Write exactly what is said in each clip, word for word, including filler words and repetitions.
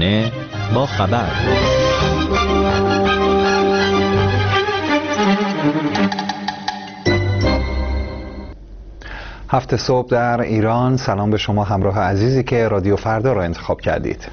صبحانه با خبر. هفت صبح در ایران. سلام به شما همراه عزیزی که رادیو فردا را انتخاب کردید.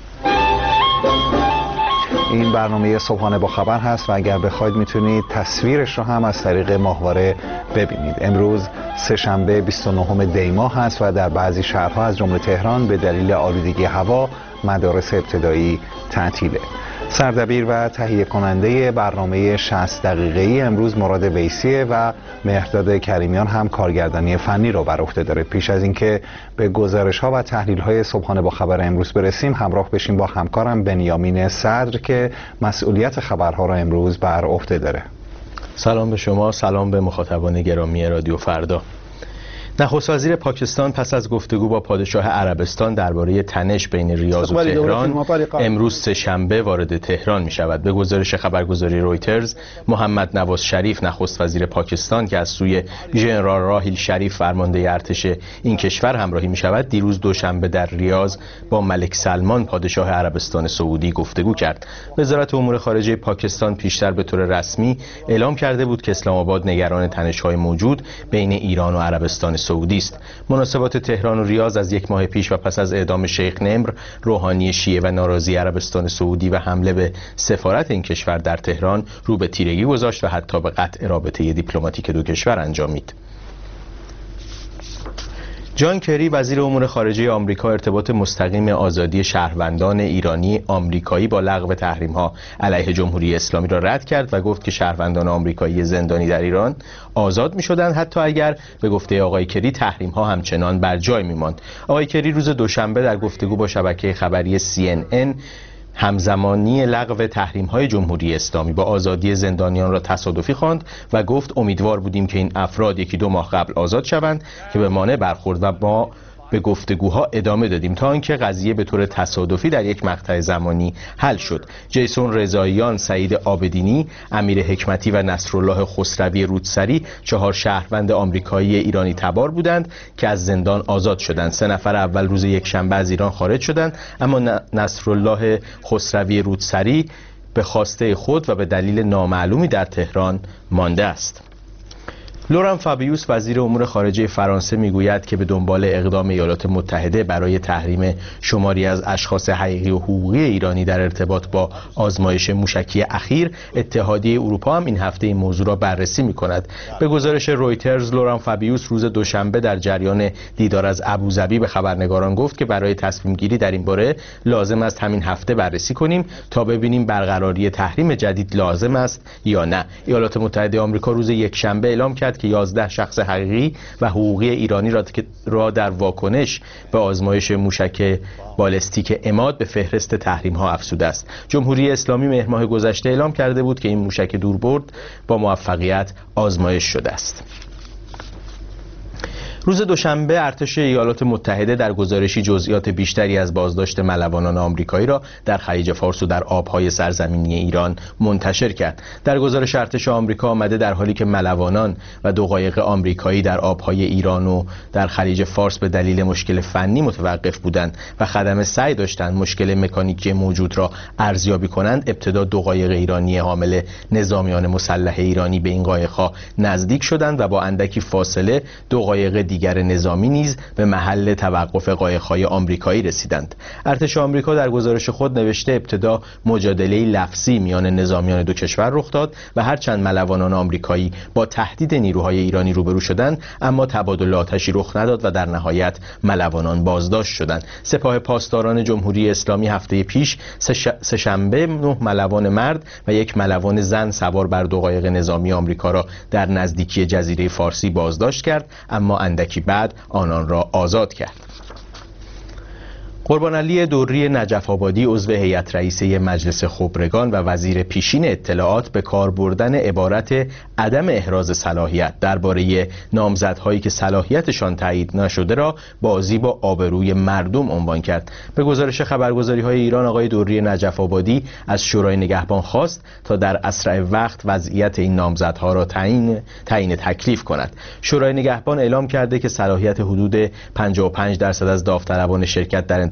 این برنامه صبحانه با خبر هست و اگر بخواید میتونید تصویرش رو هم از طریق ماهواره ببینید. امروز سه‌شنبه بیست و نهم دی ماه هست و در بعضی شهرها از جمله تهران به دلیل آلودگی هوا مدارس ابتدایی تعطیله. سردبیر و تهیه کننده برنامه شصت دقیقه‌ای امروز مراد ویسیه و مهرداد کریمیان هم کارگردانی فنی رو بر عهده داره. پیش از اینکه به گزارش‌ها و تحلیل‌های صبحانه با خبر امروز برسیم، همراه بشیم با همکارم بنیامین صدر که مسئولیت خبرها رو امروز بر عهده داره. سلام به شما، سلام به مخاطبان گرامی رادیو فردا. نخست وزیر پاکستان پس از گفتگو با پادشاه عربستان درباره تنش بین ریاض و تهران امروز سه‌شنبه وارد تهران می شود. به گزارش خبرگزاری رویترز، محمد نواز شریف نخست وزیر پاکستان که از سوی ژنرال راحیل شریف فرمانده ارتش این کشور همراهی می شود، دیروز دوشنبه در ریاض با ملک سلمان پادشاه عربستان سعودی گفتگو کرد. وزارت امور خارجه پاکستان پیشتر به طور رسمی اعلام کرده بود که اسلام آباد نگران تنش‌های موجود بین ایران و عربستان سعودی است. مناسبات تهران و ریاض از یک ماه پیش و پس از اعدام شیخ نمر، روحانی شیعه و ناراضی عربستان سعودی و حمله به سفارت این کشور در تهران رو به تیرگی گذاشت و حتی به قطع رابطه دیپلماتیک دو کشور انجامید. جان کری وزیر امور خارجه آمریکا ارتباط مستقیم آزادی شهروندان ایرانی آمریکایی با لغو تحریم‌ها علیه جمهوری اسلامی را رد کرد و گفت که شهروندان آمریکایی زندانی در ایران آزاد می‌شدند حتی اگر به گفته آقای کری تحریم‌ها همچنان بر جای می‌ماند. آقای کری روز دوشنبه در گفتگو با شبکه خبری سی ان ان همزمانی لغو تحریم‌های جمهوری اسلامی با آزادی زندانیان را تصادفی خواند و گفت امیدوار بودیم که این افراد یکی دو ماه قبل آزاد شوند که به مانع برخورد و ما به گفتگوها ادامه دادیم تا اینکه قضیه به طور تصادفی در یک مقطع زمانی حل شد. جیسون رضاییان، سعید عابدینی، امیر حکمتی و نصرالله خسروی رودسری چهار شهروند آمریکایی ایرانی تبار بودند که از زندان آزاد شدند. سه نفر اول روز یکشنبه از ایران خارج شدند، اما نصرالله خسروی رودسری به خواسته خود و به دلیل نامعلومی در تهران مانده است. لوران فابیوس وزیر امور خارجه فرانسه میگوید که به دنبال اقدام ایالات متحده برای تحریم شماری از اشخاص حقیقی و حقوقی ایرانی در ارتباط با آزمایش موشکی اخیر، اتحادیه اروپا هم این هفته این موضوع را بررسی می‌کند. به گزارش رویترز، لوران فابیوس روز دوشنبه در جریان دیدار از ابوظبی به خبرنگاران گفت که برای تصمیم گیری در این باره لازم است همین هفته بررسی کنیم تا ببینیم برقراری تحریم جدید لازم است یا نه. ایالات متحده آمریکا روز یکشنبه اعلام کرد که یازده شخص حقیقی و حقوقی ایرانی را در واکنش به آزمایش موشک بالستیک عماد به فهرست تحریم ها افزوده است. جمهوری اسلامی مهر ماه گذشته اعلام کرده بود که این موشک دوربرد با موفقیت آزمایش شده است. روز دوشنبه ارتش ایالات متحده در گزارشی جزئیات بیشتری از بازداشت ملوانان آمریکایی را در خلیج فارس و در آبهای سرزمینی ایران منتشر کرد. در گزارش ارتش آمریکا آمده در حالی که ملوانان و دو قایق آمریکایی در آبهای ایران و در خلیج فارس به دلیل مشکل فنی متوقف بودند و خدمه سعی داشتند مشکل مکانیکی موجود را ارزیابی کنند، ابتدا دو قایق ایرانی حامل نظامیان مسلح ایرانی به این قایق‌ها نزدیک شدند و با اندکی فاصله دو قایق دیگر نظامی نیز به محل توقف قایق‌های آمریکایی رسیدند. ارتش آمریکا در گزارش خود نوشته ابتدا مجادله لفظی میان نظامیان دو کشور رخ داد و هرچند ملوانان آمریکایی با تهدید نیروهای ایرانی روبرو شدند، اما تبادل آتشی رخ نداد و در نهایت ملوانان بازداشت شدند. سپاه پاسداران جمهوری اسلامی هفته پیش سه‌شنبه نه ملوان مرد و یک ملوان زن سوار بر دو قایق نظامی آمریکا را در نزدیکی جزیره فارسی بازداشت کرد، اما اندکی بعد آنان را آزاد کرد. قربان علی دوری نجف آبادی عضو هیئت رئیسه مجلس خبرگان و وزیر پیشین اطلاعات به کار بردن عبارت عدم احراز صلاحیت درباره نامزدهایی که صلاحیتشان تایید نشده را بازی با آبروی مردم عنوان کرد. به گزارش خبرگزاری‌های ایران، آقای دوری نجف آبادی از شورای نگهبان خواست تا در اسرع وقت وضعیت این نامزدها را تعیین تعیین تکلیف کند. شورای نگهبان اعلام کرده که صلاحیت حدود پنجاه و پنج درصد از داوطلبان شرکت در انتخابات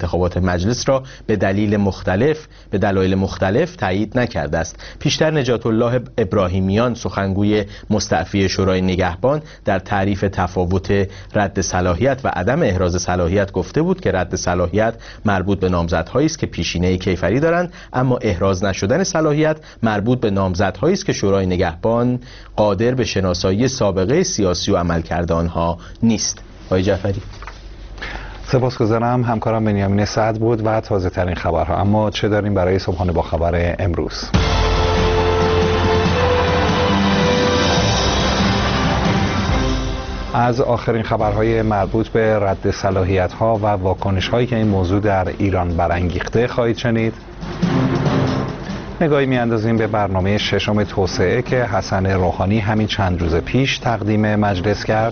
انتخابات مجلس را به دلیل مختلف به دلایل مختلف تایید نکرده است. پیشتر نجات الله ابراهیمیان سخنگوی مستعفی شورای نگهبان در تعریف تفاوت رد صلاحیت و عدم احراز صلاحیت گفته بود که رد صلاحیت مربوط به نامزدهایی است که پیشینه کیفری دارند، اما احراز نشدن صلاحیت مربوط به نامزدهایی است که شورای نگهبان قادر به شناسایی سابقه سیاسی و عملکرد آنها نیست. آقای جعفری. سپاسگزارم. همکارم بنیامین سعد بود و تازه ترین خبرها. اما چه داریم برای صبحانه با خبر امروز؟ از آخرین خبرهای مربوط به رد صلاحیت‌ها و واکنش‌هایی که این موضوع در ایران برانگیخته خواهید شنید. نگاهی می‌اندازیم به برنامه ششم توسعه که حسن روحانی همین چند روز پیش تقدیم مجلس کرد.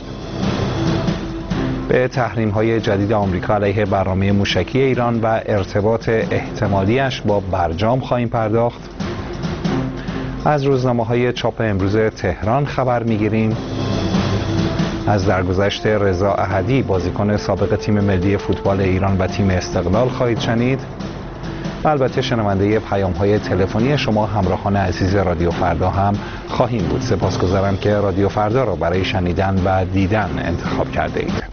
به تحریم‌های جدید آمریکا علیه برنامه موشکی ایران و ارتباط احتمالیش با برجام خواهیم پرداخت. از روزنامه‌های چاپ امروز تهران خبر می‌گیریم. از درگذشت رضا احدی بازیکن سابق تیم ملی فوتبال ایران و تیم استقلال خواهید شنید. و البته شنونده پیام‌های تلفنی شما همراهان عزیز رادیو فردا هم خواهیم بود. سپاسگزارم که رادیو فردا را برای شنیدن و دیدن انتخاب کرده اید.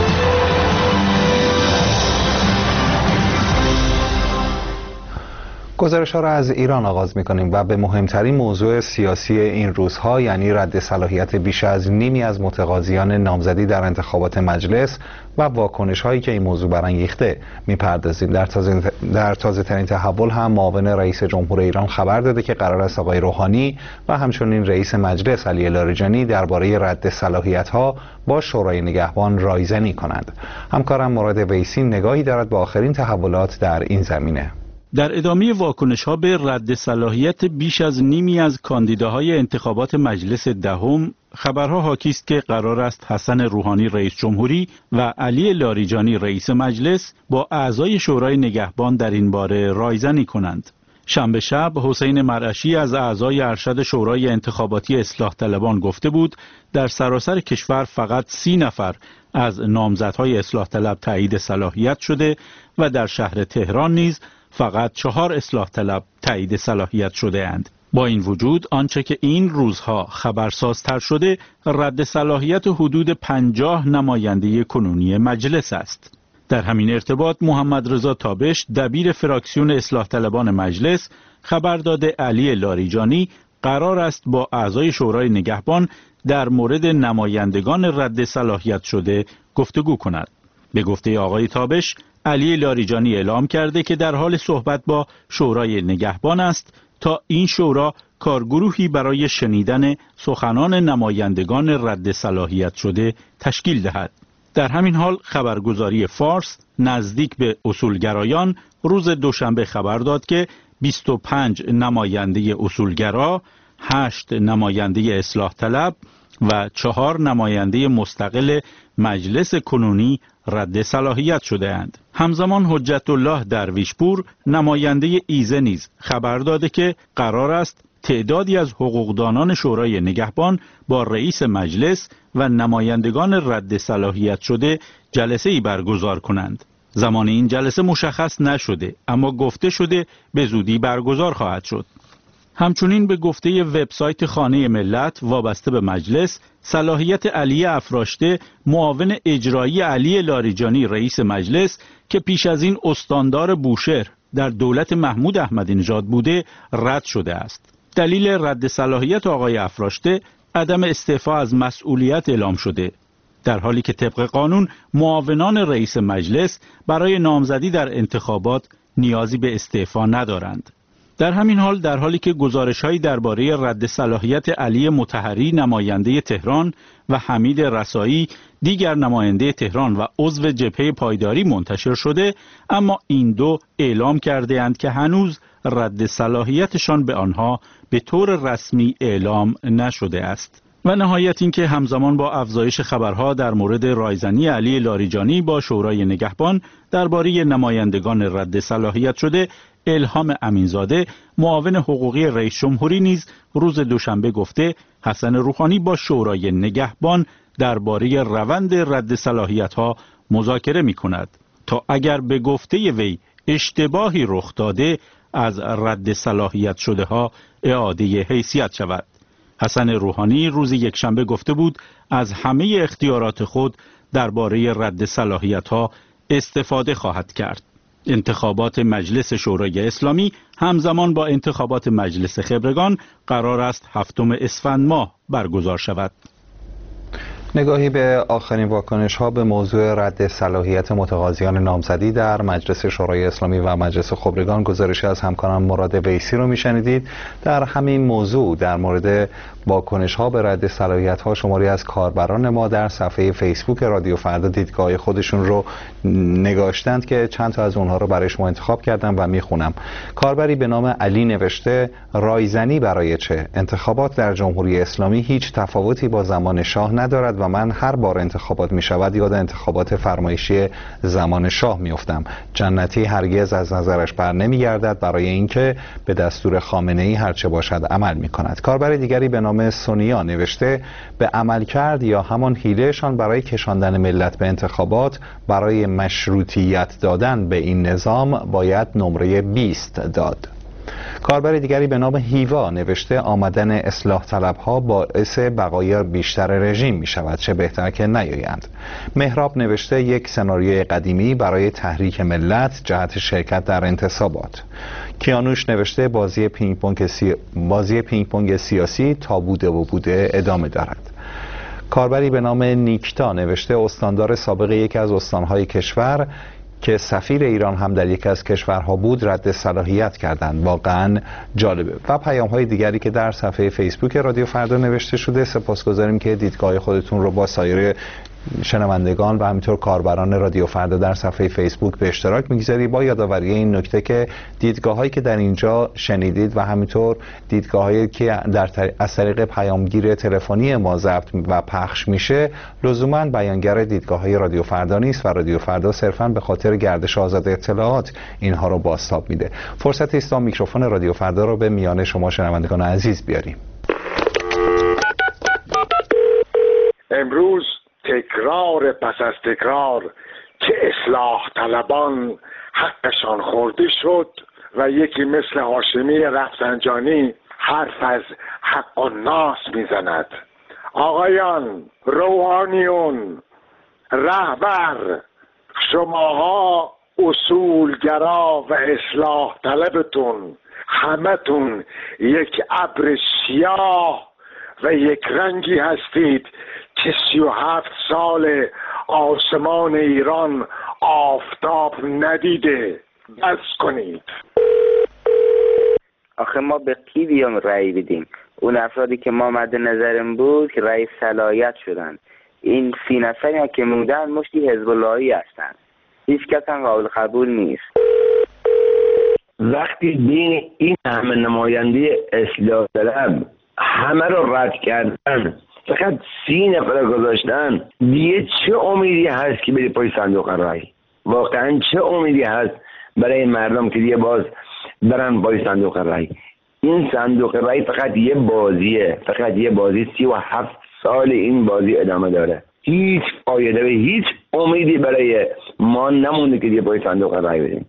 گزارش ها را از ایران آغاز می کنیم و به مهمترین موضوع سیاسی این روزها، یعنی رد صلاحیت بیش از نیمی از متقاضیان نامزدی در انتخابات مجلس و واکنش هایی که این موضوع برانگیخته می پردازیم. در تازه, در تازه ترین تحول هم معاون رئیس جمهور ایران خبر داده که قرار است آقای روحانی و همچنین رئیس مجلس علی لاریجانی درباره رد صلاحیت ها با شورای نگهبان رایزنی کنند. همکارم مراد ویسی نگاهی دارد به آخرین تحولات در این زمینه. در ادامه واکنش‌ها به رد صلاحیت بیش از نیمی از کاندیداهای انتخابات مجلس دهم، خبرها حاکی است که قرار است حسن روحانی رئیس جمهوری و علی لاریجانی رئیس مجلس با اعضای شورای نگهبان در این باره رایزنی کنند. شنبه شب حسین مرعشی از اعضای ارشد شورای انتخاباتی اصلاح طلبان گفته بود در سراسر کشور فقط سی نفر از نامزدهای اصلاح طلب تایید صلاحیت شده و در شهر تهران نیز فقط چهار اصلاح طلب تایید صلاحیت شده اند. با این وجود آنچه که این روزها خبرسازتر شده رد صلاحیت حدود پنجاه نماینده کنونی مجلس است. در همین ارتباط محمد رضا تابش دبیر فراکسیون اصلاح طلبان مجلس خبر داده علی لاریجانی قرار است با اعضای شورای نگهبان در مورد نمایندگان رد صلاحیت شده گفتگو کند. به گفته آقای تابش، علی لاریجانی اعلام کرده که در حال صحبت با شورای نگهبان است تا این شورا کارگروهی برای شنیدن سخنان نمایندگان رد صلاحیت شده تشکیل دهد. در همین حال خبرگزاری فارس نزدیک به اصولگرایان روز دوشنبه خبر داد که بیست و پنج نماینده اصولگرا، هشت نماینده اصلاح طلب و چهار نماینده مستقل مجلس کنونی رد صلاحیت شده اند. همزمان حجت الله درویشپور نماینده ایزه نیز خبر داده که قرار است تعدادی از حقوقدانان شورای نگهبان با رئیس مجلس و نمایندگان رد صلاحیت شده جلسه ای برگزار کنند. زمان این جلسه مشخص نشده، اما گفته شده به زودی برگزار خواهد شد. همچنین به گفته وبسایت خانه ملت وابسته به مجلس، صلاحیت علی افراشته معاون اجرایی علی لاریجانی رئیس مجلس که پیش از این استاندار بوشهر در دولت محمود احمدی نژاد بوده رد شده است. دلیل رد صلاحیت آقای افراشته عدم استعفا از مسئولیت اعلام شده، در حالی که طبق قانون معاونان رئیس مجلس برای نامزدی در انتخابات نیازی به استعفا ندارند. در همین حال در حالی که گزارش‌هایی درباره رد صلاحیت علی مطهری نماینده تهران و حمید رسایی دیگر نماینده تهران و عضو جبهه پایداری منتشر شده، اما این دو اعلام کرده اند که هنوز رد صلاحیتشان به آنها به طور رسمی اعلام نشده است. و نهایت اینکه همزمان با افزایش خبرها در مورد رایزنی علی لاریجانی با شورای نگهبان درباره نمایندگان رد صلاحیت شده، الهام امینزاده معاون حقوقی رئیس جمهوری نیز روز دوشنبه گفته حسن روحانی با شورای نگهبان درباره روند رد صلاحیت‌ها مذاکره می‌کند. تا اگر به گفته وی اشتباهی رخ داده از رد صلاحیت شده ها اعاده حیثیت شود. حسن روحانی روز یکشنبه گفته بود از همه اختیارات خود درباره رد صلاحیت ها استفاده خواهد کرد. انتخابات مجلس شورای اسلامی همزمان با انتخابات مجلس خبرگان قرار است هفتم اسفند ماه برگزار شود. نگاهی به آخرین واکنش ها به موضوع رد صلاحیت متقاضیان نامزدی در مجلس شورای اسلامی و مجلس خبرگان، گزارشی از همکارم مراد ویسی رو میشنیدید. در همین موضوع در مورد واکنش ها به رد صلاحیت ها شماری از کاربران ما در صفحه فیسبوک رادیو فردا دیدگاه خودشون رو نگاشتند که چند تا از اونها رو برای شما انتخاب کردم و میخونم. کاربری به نام علی نوشته: رایزنی برای چه؟ انتخابات در جمهوری اسلامی هیچ تفاوتی با زمان شاه ندارد و من هر بار انتخابات می شود یاد انتخابات فرمایشی زمان شاه می افتم. جنتی هرگز از نظرش بر نمی گردد برای اینکه به دستور خامنه ای هرچه باشد عمل می کند. کاربر دیگری به نام سونیا نوشته: به عمل کرد یا همان حیلهشان برای کشاندن ملت به انتخابات برای مشروطیت دادن به این نظام باید نمره بیست داد. کاربر دیگری به نام هیوا نوشته: آمدن اصلاح طلب ها باعث بقای بیشتر رژیم می شود، چه بهتر که نیایند. مهراب نوشته: یک سناریوی قدیمی برای تحریک ملت جهت شرکت در انتصابات. کیانوش نوشته: بازی پینگ پونگ سی... بازی پینگ پونگ سیاسی تا بوده و بوده ادامه دارد. کاربری به نام نیکتا نوشته: استاندار سابق یکی از استانهای کشور که سفیر ایران هم در یکی از کشورها بود رد صلاحیت کردند. واقعا جالبه. و پیام های دیگری که در صفحه فیسبوک رادیو فردا نوشته شده. سپاسگزاریم که دیدگاه خودتون رو با سایر شنوندگان و همینطور کاربران رادیو فردا در صفحه فیسبوک به اشتراک میگذاری، با یادآوری این نکته که دیدگاه هایی که در اینجا شنیدید و همینطور دیدگاه هایی که در طریق از طریق پیامگیر تلفنی ما ضبط و پخش میشه لزوما بیانگر دیدگاه های رادیو فردا نیست و رادیو فردا صرفا به خاطر گردش آزاد اطلاعات اینها رو بازتاب میده. فرصت است تا میکروفون رادیو فردا رو به میان شما شنوندگان عزیز بیاریم. امروز تکرار پس از تکرار که اصلاح طلبان حقشان خورده شد و یکی مثل هاشمی رفسنجانی حرف از حق الناس میزند. آقایان روحانیون، رهبر، شماها اصولگرا و اصلاح طلبتون همتون یک ابر سیاه و یک رنگی هستید که سی و هفت سال آسمان ایران آفتاب ندیده. بس کنید. آخه ما به کی بیام رأی بدیم؟ اون افرادی که ما مد نظرم بود که رئیس صلاحیت شدن، این سی نفری که موندن مشتی حزب اللهی هستن، هیچ کس هم قابل قبول نیست. وقتی دین این همه نماینده اصلاح طلب همه رو رد کردن، فقط سی نفر گذاشتن، دیگه چه امیدی هست که بری پای صندوق رای؟ واقعا چه امیدی هست برای مردم که دیگه باز برن پای صندوق رای؟ این صندوق رای فقط یه بازیه، فقط یه بازی. سی و هفت سال این بازی ادامه داره، هیچ فایده و هیچ امیدی برای ما نمونده که دیگه پای صندوق رای بدیم.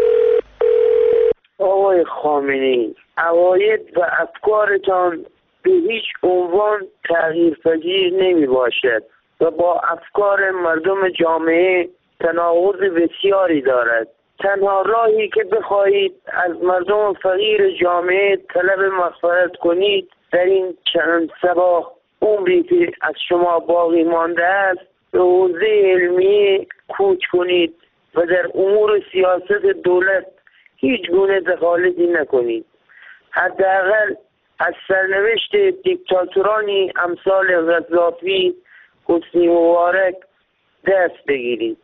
آقای خامنه‌ای، عقاید و افکارتان به هیچ عنوان تغییر پذیر نمی باشد و با افکار مردم جامعه تناقض بسیاری دارد. تنها راهی که بخواهید از مردم فقیر جامعه طلب مغفرت کنید در این چند صباح عمری که از شما باقی مانده است به حوزه علمی کوچ کنید و در امور سیاست دولت هیچ گونه دخالتی نکنید. حداقل از سرنوشت دیکتاتورانی امثال قذافی، حسنی مبارک دست بگیرید.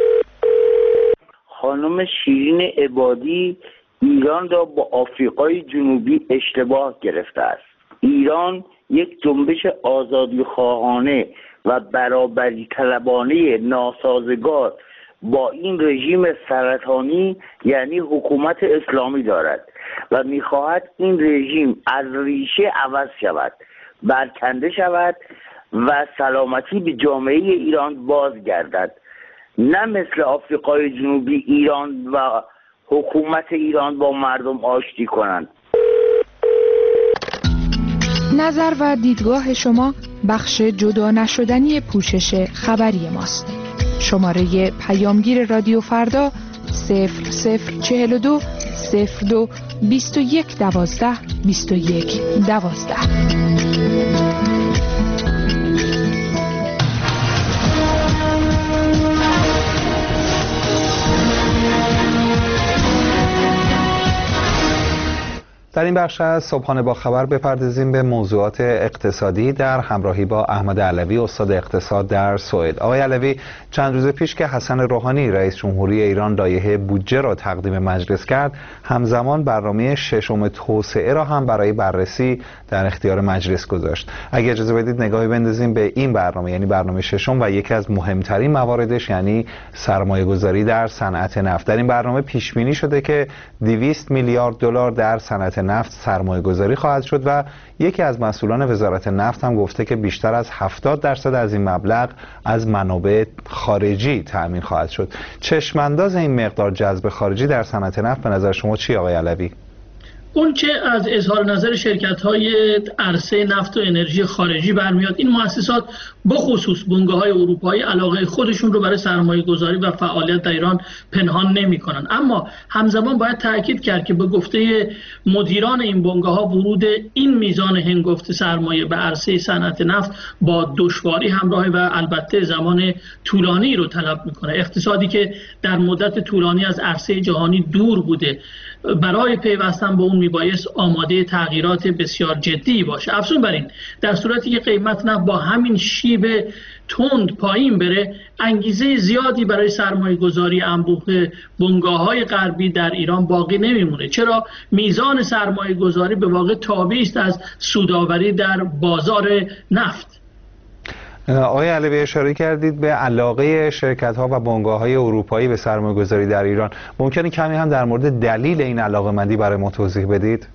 خانم شیرین عبادی ایران را با آفریقای جنوبی اشتباه گرفته است. ایران یک جنبش آزادی خواهانه و برابری طلبانه ناسازگار با این رژیم سرطانی یعنی حکومت اسلامی دارد و می‌خواهد این رژیم از ریشه عوض شود، برکنده شود و سلامتی به جامعه ایران بازگردد. نه مثل آفریقای جنوبی ایران و حکومت ایران با مردم آشتی کنند. نظر و دیدگاه شما بخش جدا نشدنی پوشش خبری ماست. شماره پیامگیر رادیو فردا صفر صفر چهل و دو صفر دو بیست و یک دوازده بیست و یک دوازده. در این بخش از صبحانه با خبر بپردازیم به موضوعات اقتصادی در همراهی با احمد علوی، استاد اقتصاد در سوئد. آقای علوی، چند روز پیش که حسن روحانی رئیس جمهوری ایران لایحه بودجه را تقدیم مجلس کرد، همزمان برنامه ششم توسعه را هم برای بررسی در اختیار مجلس گذاشت. اگه اجازه بدید نگاهی بندازیم به این برنامه، یعنی برنامه ششم و یکی از مهمترین مواردش یعنی سرمایه گذاری در صنعت نفت. در این برنامه پیش بینی شده که دویست میلیارد دلار در صنعت نفت سرمایه گذاری خواهد شد و یکی از مسئولان وزارت نفت هم گفته که بیشتر از هفتاد درصد از این مبلغ از منابع خارجی تأمین خواهد شد. چشمانداز این مقدار جذب خارجی در صنعت نفت به نظر شما چی آقای علوی؟ اون چه از اظهار نظر شرکت‌های عرصه نفت و انرژی خارجی برمیاد، این مؤسسات بخصوص بنگاه‌های اروپایی علاقه خودشون رو برای سرمایه‌گذاری و فعالیت در ایران پنهان نمی‌کنن. اما همزمان باید تاکید کرد که به گفته مدیران این بنگاه‌ها ورود این میزان هنگفت سرمایه به عرصه صنعت نفت با دشواری همراه و البته زمان طولانی رو طلب می‌کنه. اقتصادی که در مدت طولانی از عرصه جهانی دور بوده، برای پیوستن به اون میبایست آماده تغییرات بسیار جدی باشه. افزون بر این، در صورتی که قیمت نفت با همین شیب تند پایین بره، انگیزه زیادی برای سرمایه گذاری انبوه بنگاه‌های غربی در ایران باقی نمیمونه. چرا؟ میزان سرمایه گذاری به واقع تابعی است از سودآوری در بازار نفت. آقای علوی، اشاره کردید به علاقه شرکت‌ها و بنگاه‌های اروپایی به سرمایه‌گذاری در ایران. ممکنه کمی هم در مورد دلیل این علاقه‌مندی برای ما توضیح بدید؟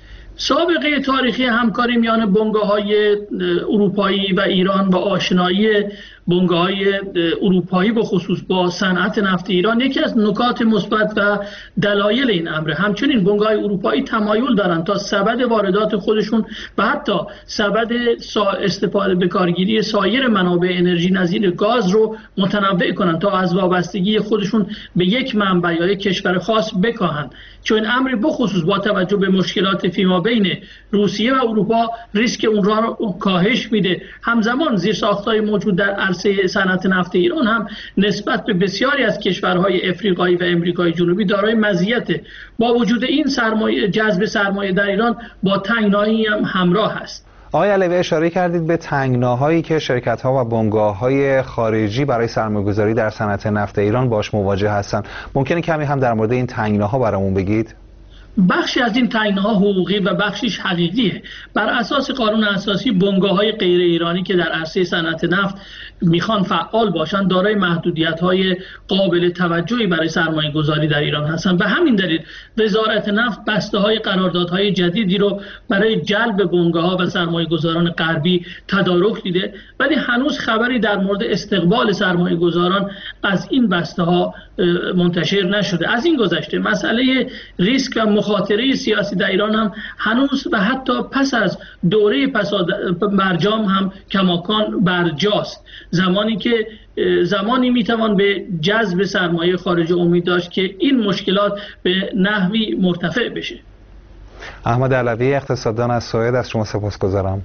سابقه تاریخی همکاری میان بنگاه‌های اروپایی و ایران و آشنایی بنگاه‌های اروپایی به خصوص با صنعت نفت ایران یکی از نکات مثبت و دلایل این امر. همچنین بنگاه‌های اروپایی تمایل دارند تا سبد واردات خودشون و حتی سبد استفاده به کارگیری سایر منابع انرژی نظیر گاز رو متنوع کنند تا از وابستگی خودشون به یک منبع یا یک کشور خاص بکاهند. چون امری بخصوص با توجه به مشکلات فیما بین روسیه و اروپا ریسک اون را کاهش میده. همزمان زیرساخت‌های موجود در عرصه صنعت نفت ایران هم نسبت به بسیاری از کشورهای افریقایی و امریکای جنوبی دارای مزیت. با وجود این سرمایه جذب سرمایه در ایران با تنگنایی هم همراه است. آقای علوی، اشاره کردید به تنگناهایی که شرکت‌ها و بنگاه‌های خارجی برای سرمایه‌گذاری در صنعت نفت ایران باش مواجه هستند. ممکنه کمی هم در مورد این تنگناها برامون بگید؟ بخشی از این تنگناها حقوقی و بخشیش حقیقیه. بر اساس قانون اساسی بنگاه‌های غیر ایرانی که در عرصه صنعت نفت میخوان فعال باشن دارای محدودیت‌های قابل توجهی برای سرمایه گذاری در ایران هستند. به همین دلیل وزارت نفت بسته‌های قراردادهای جدیدی رو برای جلب بنگاه‌ها و سرمایه گذاران غربی تدارک دیده، ولی هنوز خبری در مورد استقبال سرمایه گذاران از این بسته‌ها منتشر نشده. از این گذشته مسئله ریسک و مخاطره سیاسی در ایران هم هنوز و حتی پس از دوره پساد برجام هم کماکان برجاست. زمانی که زمانی میتوان به جذب سرمایه خارجی امید داشت که این مشکلات به نحوی مرتفع بشه. احمد علوی، اقتصاددان از سوئد، از شما سپاسگزارم.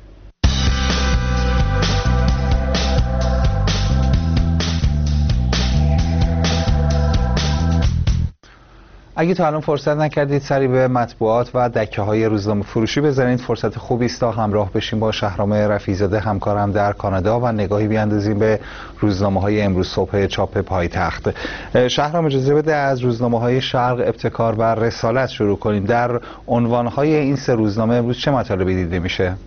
اگه تا الان فرصت نکردید سری به مطبوعات و دکه های روزنامه فروشی بزنید، فرصت خوبی است تا همراه بشیم با شهرام رفیع‌زاده همکارم در کانادا و نگاهی بیاندازیم به روزنامه های امروز صبح چاپ پایتخت. شهرام، اجازه بده از روزنامه های شرق، ابتکار و رسالت شروع کنیم. در عنوان های این سه روزنامه امروز چه مطالبی دیده میشه؟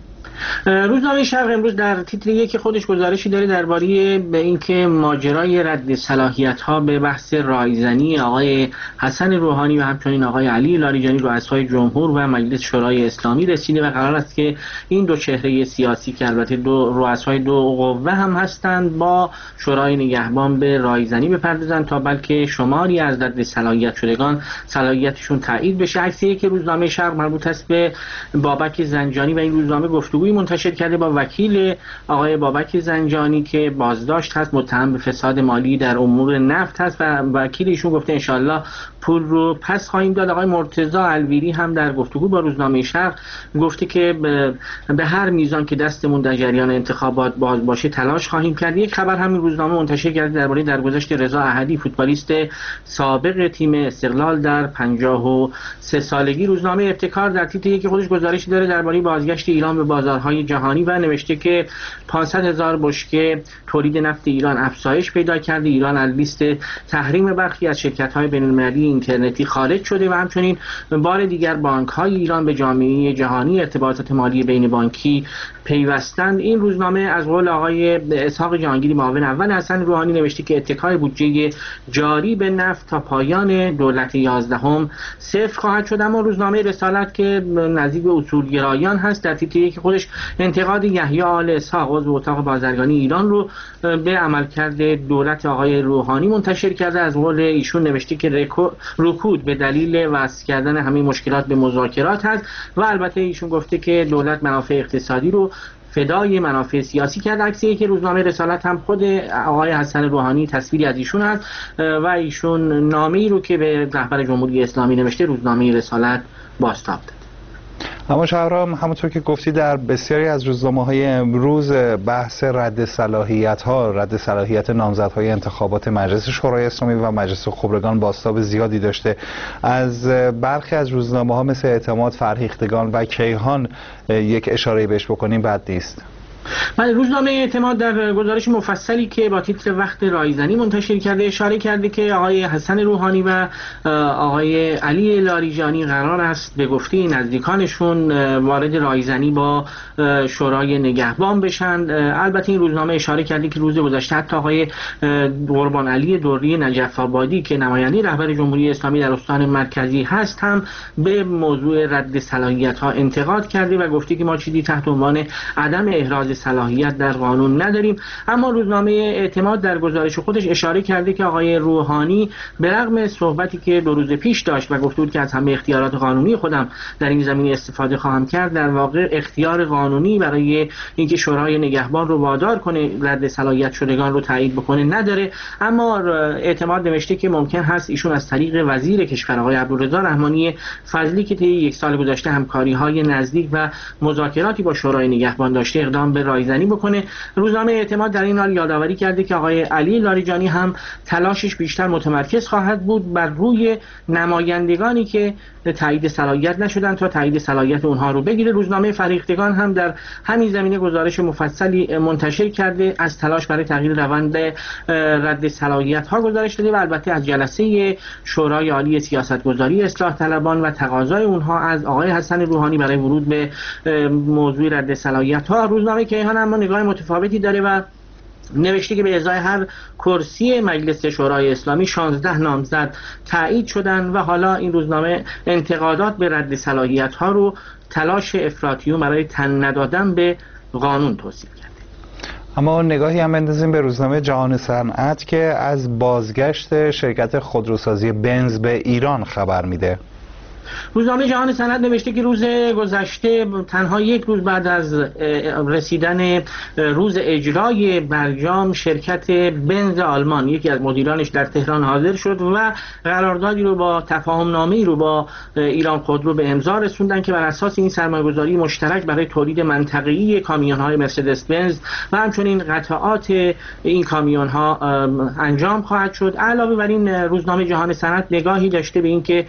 روزنامه شرق امروز در تیتر یک خودش گزارشی داره درباره به اینکه ماجرای رد صلاحیت‌ها به بحث رایزنی آقای حسن روحانی و همچنین آقای علی لاریجانی رؤسای جمهور و مجلس شورای اسلامی رسیده و قرار است که این دو چهره سیاسی که البته دو رؤسای دو قوه هم هستند با شورای نگهبان به رایزنی بپردازند تا بلکه شماری از رد صلاحیت شدگان صلاحیتشون تایید بشه. عکسی که روزنامه شرق مربوط است به بابک زنجانی و این روزنامه گفتگوی منتشر کرده با وکیل آقای بابک زنجانی که بازداشت هست، متهم به فساد مالی در امور نفت هست و وکیل ایشون گفته انشالله پول رو پس خواهیم داد. آقای مرتضی الویری هم در گفتگو با روزنامه شرق گفته که به هر میزان که دستمون در جریان انتخابات باز باشه تلاش خواهیم کرد. یک خبر همین روزنامه منتشر کرده درباره درگذشت رضا احدی فوتبالیست سابق تیم استقلال در پنجاه و سه سالگی. روزنامه ابتکار در تیتر یک خودش گزارشی داره درباره بازگشت ایران به بازارهای جهانی و نوشته که پانصد هزار بشکه تولید نفت ایران افزایش پیدا کرده. ایران از لیست تحریم برخی از شرکت‌های بین‌المللی اینترنتی خارج شده و همچنین بار دیگر بانک‌های ایران به جامعه جهانی ارتباطات مالی بین بانکی پیوستند. این روزنامه از قول آقای اسحاق جهانگیری معاون اول حسن روحانی نوشته که اتکای بودجه جاری به نفت تا پایان دولت یازدهم صفر خواهد شد. اما روزنامه رسالت که نزدیک به اصولگرایان هست در تیتر یک خودش انتقاد یحیی آل اسحاق عضو اتاق بازرگانی ایران رو به عملکرد دولت آقای روحانی منتشر کرده. از قول ایشون نوشته که رکود به دلیل وصل کردن همه مشکلات به مذاکرات هست و البته ایشون گفته که دولت منافع اقتصادی رو فدای منافع سیاسی کرد. عکسی که روزنامه رسالت هم خود آقای حسن روحانی تصویری از ایشون هست و ایشون نامه‌ای رو که به رهبر جمهوری اسلامی نوشته روزنامه رسالت بازتاب داد. اما شهرام، همونطور که گفتی در بسیاری از روزنامه‌های امروز بحث رد صلاحیت‌ها، رد صلاحیت نامزدهای انتخابات مجلس شورای اسلامی و مجلس خبرگان بازتاب زیادی داشته. از برخی از روزنامه‌ها مثل اعتماد، فرهیختگان و کیهان یک اشاره بهش بکنیم بد نیست. بله، روزنامه اعتماد در گزارش مفصلی که با تیتر وقت رایزنی منتشر کرده اشاره کرده که آقای حسن روحانی و آقای علی لاریجانی قرار است به گفته نزدیکانشون وارد رایزنی با شورای نگهبان بشن. البته این روزنامه اشاره کرده که روز گذشته حتی آقای قربان علی دوری نجف آبادی که نماینده رهبر جمهوری اسلامی در استان مرکزی هست هم به موضوع رد صلاحیت ها انتقاد کرده و گفته که ما چیزی تحت عنوان عدم احراز صلاحیت در قانون نداریم. اما روزنامه اعتماد در گزارش خودش اشاره کرده که آقای روحانی به رغم صحبتی که دو روز پیش داشت و گفته بود که از همه اختیارات قانونی خودم در این زمینه استفاده خواهم کرد، در واقع اختیار قانونی برای اینکه شورای نگهبان رو وادار کنه رد صلاحیت شدگان رو تایید بکنه نداره. اما اعتماد نوشته که ممکن هست ایشون از طریق وزیر کشور آقای عبدالرضا رحمانی فضلی که طی یک سال گذشته همکاری‌های نزدیک و مذاکراتی با شورای نگهبان داشته اقدام به رایزنی بکنه. روزنامه اعتماد در این حال یادآوری کرده که آقای علی لاریجانی هم تلاشش بیشتر متمرکز خواهد بود بر روی نمایندگانی که تایید صلاحیت نشدن تا تایید صلاحیت اونها رو بگیره. روزنامه فرهیختگان هم در همین زمینه گزارش مفصلی منتشر کرده، از تلاش برای تغییر روند رد صلاحیت ها گزارش داده و البته از جلسه شورای عالی سیاستگذاری اصلاح طلبان و تقاضای اونها از آقای حسن روحانی برای ورود به موضوع رد صلاحیت ها. روزنامه کیهان اما نگاه متفاوتی داره و نوشته که به ازای هر کرسی مجلس شورای اسلامی شانزده نامزد تایید شدن و حالا این روزنامه انتقادات به رد صلاحیت ها رو تلاش افراطیون برای تن ندادن به قانون توصیف کرده. اما نگاهی هم بندازیم به روزنامه جهان صنعت که از بازگشت شرکت خودروسازی بنز به ایران خبر میده. روزنامه جهان صنعت نوشته که روز گذشته تنها یک روز بعد از رسیدن روز اجرای برجام شرکت بنز آلمان یکی از مدیرانش در تهران حاضر شد و قراردادی رو با تفاهم نامه‌ای رو با ایران خودرو به امضا رسوندن که بر اساس این سرمایه‌گذاری مشترک برای تولید منطقه‌ای کامیون‌های مرسدس بنز و همچنین قطعات این کامیون‌ها انجام خواهد شد. علاوه بر این روزنامه جهان صنعت نگاهی داشته به اینکه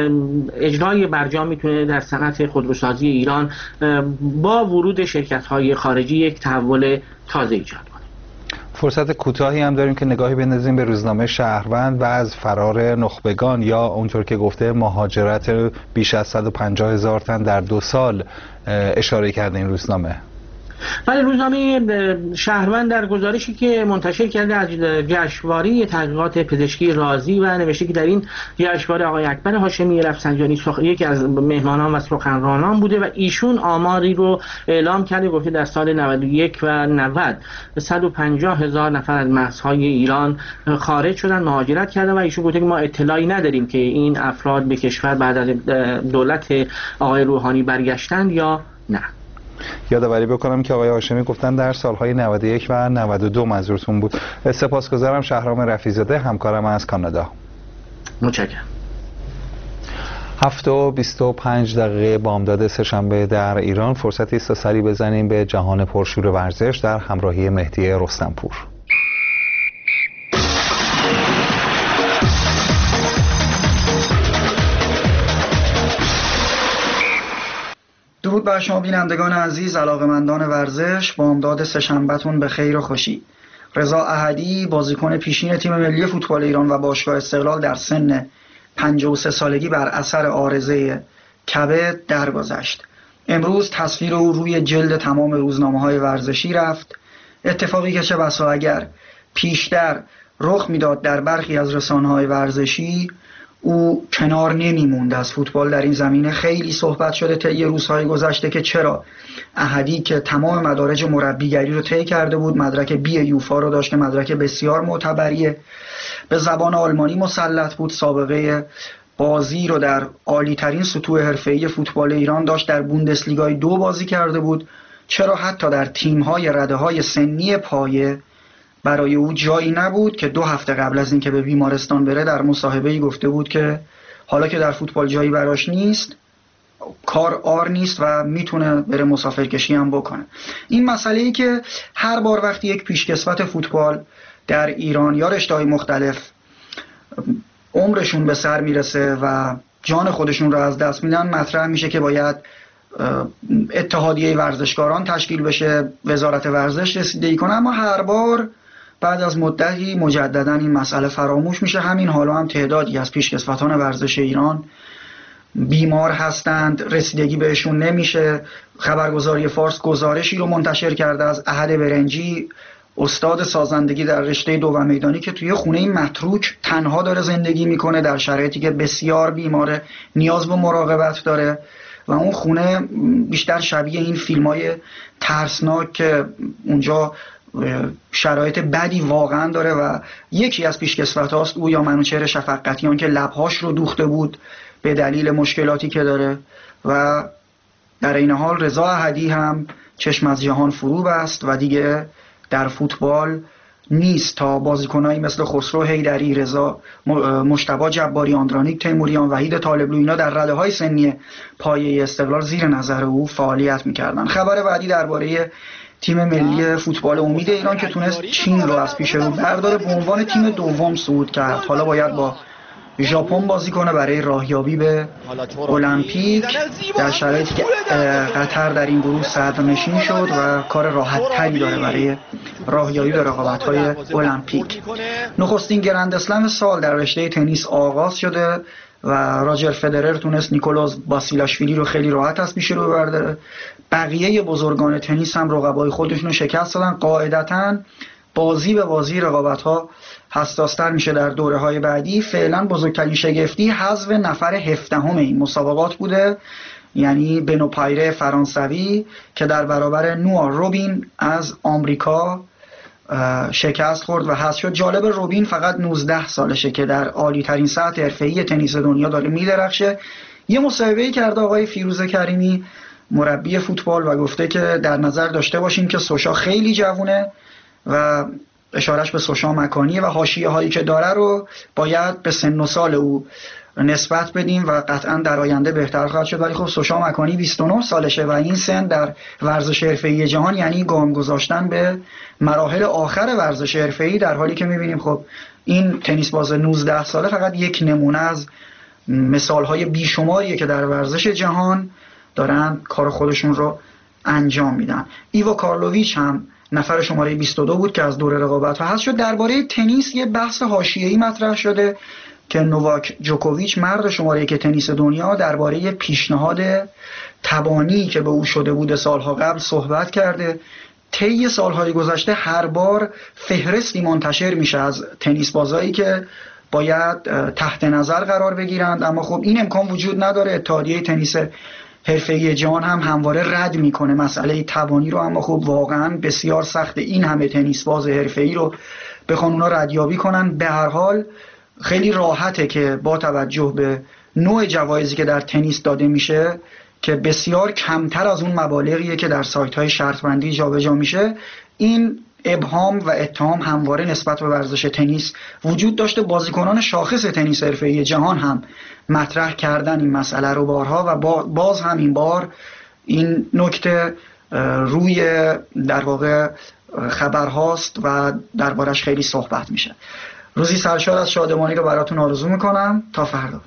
اجرای برجام میتونه در صنعت خودروسازی ایران با ورود شرکت‌های خارجی یک تحول تازه ایجاد کنه. فرصت کوتاهی هم داریم که نگاهی بندازیم به روزنامه شهروند و از فرار نخبگان یا اونطور که گفته مهاجرت بیش از صد و پنجاه هزار تن در دو سال اشاره کرده این روزنامه. ولی روزنامه شهروند در گزارشی که منتشر کرده از جشنواره تحقیقات پزشکی رازی و نوشته که در این جشنواره آقای اکبر هاشمی رفسنجانی سخ... یکی از مهمانان و سخنرانان بوده و ایشون آماری رو اعلام کرده، گفته در سال نود و یک و نود صد و پنجاه هزار نفر از مرزهای ایران خارج شدن، مهاجرت کردن و ایشون گفته که ما اطلاعی نداریم که این افراد به کشور بعد از دولت آقای روحانی برگشتند یا نه. یادآوری بکنم که آقای هاشمی گفتن در سالهای نود و یک و نود و دو منظورتون بود. سپاسگزارم. شهرام رفیع‌زاده همکارم از کانادا. متشکرم. هفت و بیست و پنج دقیقه بامداد سه‌شنبه در ایران، فرصتی است تا سری بزنیم به جهان پرشور ورزش در همراهی مهدی رستمپور. درود بر شما بینندگان عزیز، علاقه‌مندان ورزش، بامداد سه‌شنبه‌تون به خیر و خوشی. رضا احدی بازیکن پیشین تیم ملی فوتبال ایران و باشگاه استقلال در سن پنجاه و سه سالگی بر اثر عارضه کبد درگذشت. امروز تصویر او روی جلد تمام روزنامه‌های ورزشی رفت، اتفاقی که چه بسا اگر پیشتر رخ میداد در برخی از رسانه‌های ورزشی او کنار نمیموند از فوتبال در این زمینه. خیلی صحبت شده طی روزهای گذشته که چرا احدی که تمام مدارج مربیگری رو طی کرده بود، مدرک بی یوفا رو داشت که مدرک بسیار معتبریه، به زبان آلمانی مسلط بود، سابقه بازی رو در عالی ترین سطوح حرفه‌ای فوتبال ایران داشت، در بوندسلیگای دو بازی کرده بود، چرا حتی در تیم‌های رده‌های سنی پایه برای او جایی نبود که دو هفته قبل از اینکه به بیمارستان بره در مصاحبه‌ای گفته بود که حالا که در فوتبال جایی براش نیست، کار آر نیست و میتونه بره مسافرکشی هم بکنه. این مسئله‌ای که هر بار وقتی یک پیشکسوت فوتبال در ایران یا رشته‌های مختلف عمرشون به سر میرسه و جان خودشون رو از دست میدن، مطرح میشه که باید اتحادیه ورزشکاران تشکیل بشه، وزارت ورزش رسیدگی کنه، اما هر بار بعد از مدتی مجددا این مسئله فراموش میشه. همین حالا هم تعدادی از پیشکسوتان ورزش ایران بیمار هستند، رسیدگی بهشون نمیشه. خبرگزاری فارس گزارشی رو منتشر کرده از احد برنجی، استاد سازندگی در رشته دو و میدانی، که توی خونه متروک تنها داره زندگی میکنه در شرایطی که بسیار بیماره، نیاز به مراقبت داره و اون خونه بیشتر شبیه این فیلم‌های ترسناک که اونجا شرایط بدی واقعا داره و یکی از پیشکسوت‌هاست او یا منوچهر شفقتیان که لبهاش رو دوخته بود به دلیل مشکلاتی که داره و در این حال رضا احدی هم چشم از جهان فرو بست و دیگه در فوتبال نیست تا بازیکنایی مثل خسرو حیدری، رضا مجتبی جباری، آندرانیک تیموریان، وحید طالبلو اینا در رده‌های سنی پایه استقلال زیر نظر او فعالیت می‌کردن. خبر بعدی درباره تیم ملی فوتبال امید ایران که تونست چین رو از پیش رو برداره، به عنوان تیم دوم صعود کرد. حالا باید با ژاپن بازی کنه برای راهیابی به المپیک در شرایطی که قطر در این گروه صدرنشین شد و کار راحت تری داره برای راهیابی به رقابت‌های المپیک. نخستین گرند اسلم سال در رشته تنیس آغاز شده و راجر فدرر تونست نیکولاس باسیلاشویلی رو خیلی راحت از پیش رو برداره. بقیه بزرگان تنیس هم رقبای خودشون رو شکست دادن. قاعدتاً بازی به بازی رقابت‌ها حساس‌تر میشه در دوره‌های بعدی. فعلا بزرگترین شگفتی حذف نفر هفدهم این مسابقات بوده، یعنی بنو پایره فرانسوی که در برابر نوآ روبین از آمریکا شکست خورد و حذف شد. جالب، روبین فقط نوزده سالشه که در عالی ترین سطح حرفه‌ای تنیس دنیا داره میدرخشه. یه مصاحبه‌ای کرده آقای فیروز کریمی مربی فوتبال و گفته که در نظر داشته باشیم که سوشا خیلی جوونه و اشارش به سوشا مکانیه و حاشیه هایی که داره رو باید به سن و سال او نسبت بدیم و قطعا در آینده بهتر خواهد شد. ولی خب سوشا مکانی بیست و نه سالشه و این سن در ورزش حرفه‌ای جهان یعنی گام گذاشتن به مراحل آخر ورزش حرفه‌ای، در حالی که می‌بینیم خب این تنیس باز نوزده ساله فقط یک نمونه از مثال‌های بیشماریه که در ورزش جهان دارن کار خودشون رو انجام میدن. ایوا کارلوویچ هم نفر شماره بیست و دو بود که از دور رقابت ها حذف شد. درباره تنیس یه بحث حاشیه‌ای مطرح شده که نوواک جوکوویچ مرد شماره یک تنیس دنیا درباره پیشنهاد تبانی که به او شده بود سالها قبل صحبت کرده. طی سالهای گذشته هر بار فهرستی منتشر میشه از تنیس بازایی که باید تحت نظر قرار بگیرند، اما خب این امکان وجود نداره. اتحادیه تنیس حرفه‌ای جهان هم همواره رد میکنه مسئله تبانی رو، اما خب واقعا بسیار سخت این همه تنیس باز حرفه‌ای رو بخوان اونا ردیابی کنن. به هر حال خیلی راحته که با توجه به نوع جوایزی که در تنیس داده میشه که بسیار کمتر از اون مبالغیه که در سایت‌های شرط‌بندی جابجا میشه، این ابهام و اتهام همواره نسبت به ورزش تنیس وجود داشته. بازیکنان شاخص تنیس حرفه‌ای جهان هم مطرح کردن این مسئله رو بارها و باز هم این بار این نکته روی در واقع خبرهاست و دربارش خیلی صحبت میشه. روزی سرشار از شادمانی رو براتون آرزو میکنم. تا فردا.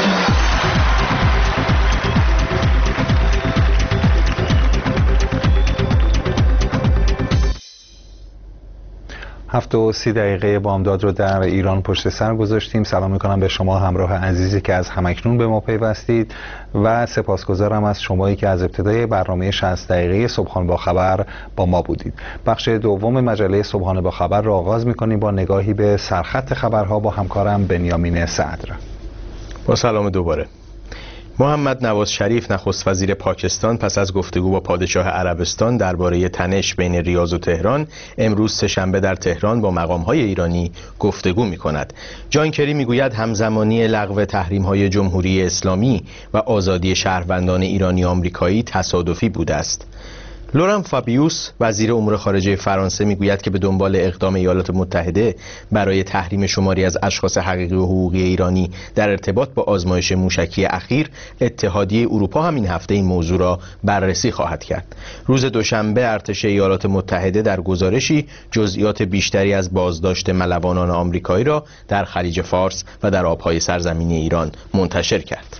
هفت و سی دقیقه بامداد رو در ایران پشت سر گذاشتیم. سلام میکنم به شما همراه عزیزی که از همکنون به ما پیوستید و سپاسگزارم از شمایی که از ابتدای برنامه شصت دقیقه صبحانه با خبر با ما بودید. بخش دوم مجله صبحانه با خبر رو آغاز میکنیم با نگاهی به سرخط خبرها با همکارم بنیامین صدر. با سلام دوباره. محمد نواز شریف نخست وزیر پاکستان پس از گفتگو با پادشاه عربستان درباره تنش بین ریاض و تهران امروز سه‌شنبه در تهران با مقام‌های ایرانی گفتگو می‌کند. جان کری می‌گوید همزمانی لغو تحریم‌های جمهوری اسلامی و آزادی شهروندان ایرانی آمریکایی تصادفی بوده است. لوران فابیوس وزیر امور خارجه فرانسه میگوید که به دنبال اقدام ایالات متحده برای تحریم شماری از اشخاص حقیقی و حقوقی ایرانی در ارتباط با آزمایش موشکی اخیر، اتحادیه اروپا هم این هفته این موضوع را بررسی خواهد کرد. روز دوشنبه ارتش ایالات متحده در گزارشی جزئیات بیشتری از بازداشت ملوانان آمریکایی را در خلیج فارس و در آبهای سرزمینی ایران منتشر کرد.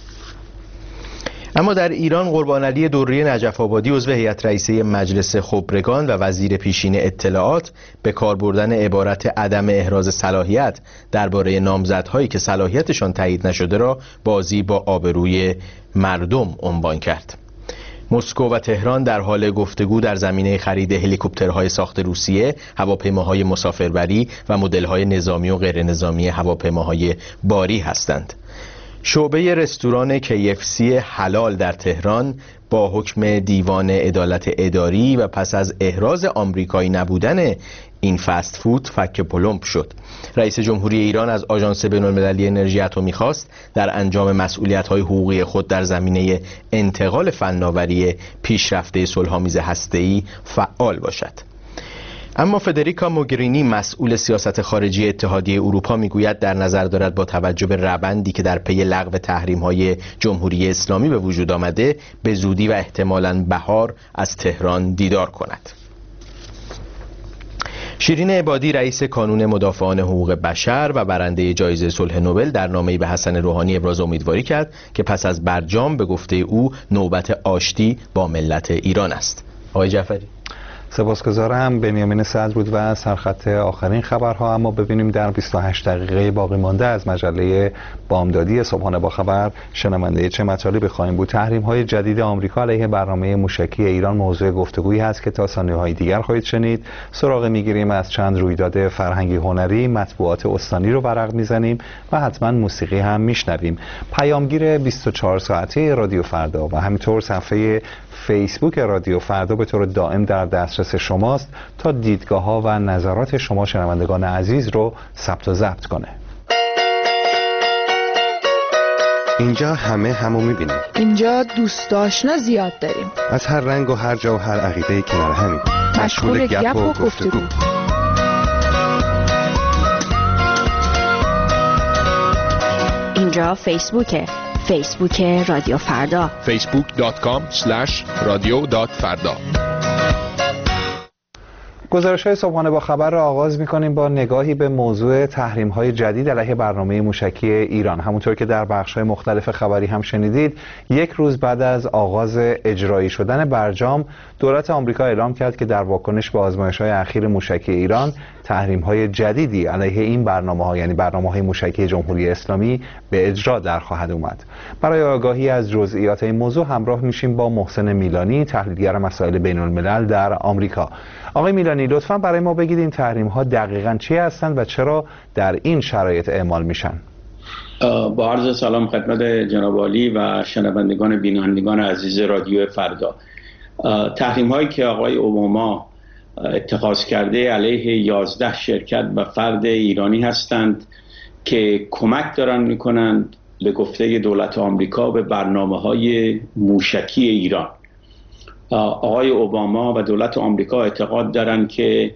اما در ایران قربانعلی دوری نجف آبادی عضو هیئت رئیسه مجلس خبرگان و وزیر پیشین اطلاعات به کار بردن عبارت عدم احراز صلاحیت درباره نامزدهایی که صلاحیتشان تایید نشده را بازی با آبروی مردم عنوان کرد. مسکو و تهران در حال گفتگو در زمینه خرید هلیکوپترهای ساخت روسیه، هواپیماهای مسافربری و مدل‌های نظامی و غیر نظامی هواپیماهای باری هستند. شعبه رستوران کی اف سی حلال در تهران با حکم دیوان عدالت اداری و پس از احراز آمریکایی نبودن این فست فود فک پلمپ شد. رئیس جمهوری ایران از آژانس بین‌المللی انرژی اتمی خواست در انجام مسئولیت‌های حقوقی خود در زمینه انتقال فناوری پیشرفته صلح‌آمیز هسته‌ای فعال باشد. اما فدریکا موگرینی مسئول سیاست خارجی اتحادیه اروپا میگوید در نظر دارد با توجه به روندی که در پی لغو تحریم‌های جمهوری اسلامی به وجود آمده به زودی و احتمالاً بهار از تهران دیدار کند. شیرین عبادی رئیس کانون مدافعان حقوق بشر و برنده جایزه صلح نوبل در نامه‌ای به حسن روحانی ابراز امیدواری کرد که پس از برجام به گفته او نوبت آشتی با ملت ایران است. آقای جعفری. سپاسگزارم. بنیامین صدر بود و سرخط آخرین خبرها. اما ببینیم در بیست و هشت دقیقه باقی مانده از مجله بامدادی صبحانه با خبر شنونده چه مطالبی خواهیم بود. تحریم های جدید آمریکا علیه برنامه موشکی ایران موضوع گفتگویی هست که تا ثانیه های دیگر خواهید شنید. سراغ میگیریم از چند رویداد فرهنگی هنری، مطبوعات استانی رو ورق میزنیم و حتما موسیقی هم میشنویم. پیامگیر بیست و چهار ساعته رادیو فردا و همینطور صفحه فیسبوک رادیو فردا به طور دائم در دسترس شماست تا دیدگاه ها و نظرات شما شنوندگان عزیز رو ثبت و ضبط کنه. اینجا همه همو میبینیم. اینجا دوست آشنا زیاد داریم. از هر رنگ و هر جا و هر عقیده کنار همین. مشغول گپ و گفتگو. اینجا فیسبوکه. فیسبوک رادیو فردا. فیسبوک دات کام اسلش رادیو دات فردا. گزارش‌های صبحانه با خبر را آغاز می‌کنیم با نگاهی به موضوع تحریم‌های جدید علیه برنامه موشکی ایران. همونطور که در بخش‌های مختلف خبری هم شنیدید، یک روز بعد از آغاز اجرایی شدن برجام، دولت آمریکا اعلام کرد که در واکنش به آزمایش‌های اخیر موشکی ایران، تحریم‌های جدیدی علیه این برنامه‌ها، یعنی برنامه‌های موشکی جمهوری اسلامی، به اجرا در خواهد اومد. برای آگاهی از جزئیات این موضوع همراه میشیم با محسن میلانی، تحلیلگر مسائل بین‌الملل در آمریکا. آقای میلانی، لطفاً برای ما بگید این تحریم‌ها دقیقاً چی هستند و چرا در این شرایط اعمال میشن؟ با عرض سلام خدمت جناب عالی و شنوندگان بینندگان عزیز رادیو فردا. تحریم‌هایی که آقای اوباما اتخاذ کرده علیه یازده شرکت و فرد ایرانی هستند که کمک دارن میکنند به گفته دولت آمریکا به برنامه‌های موشکی ایران. آقای اوباما و دولت آمریکا اعتقاد دارند که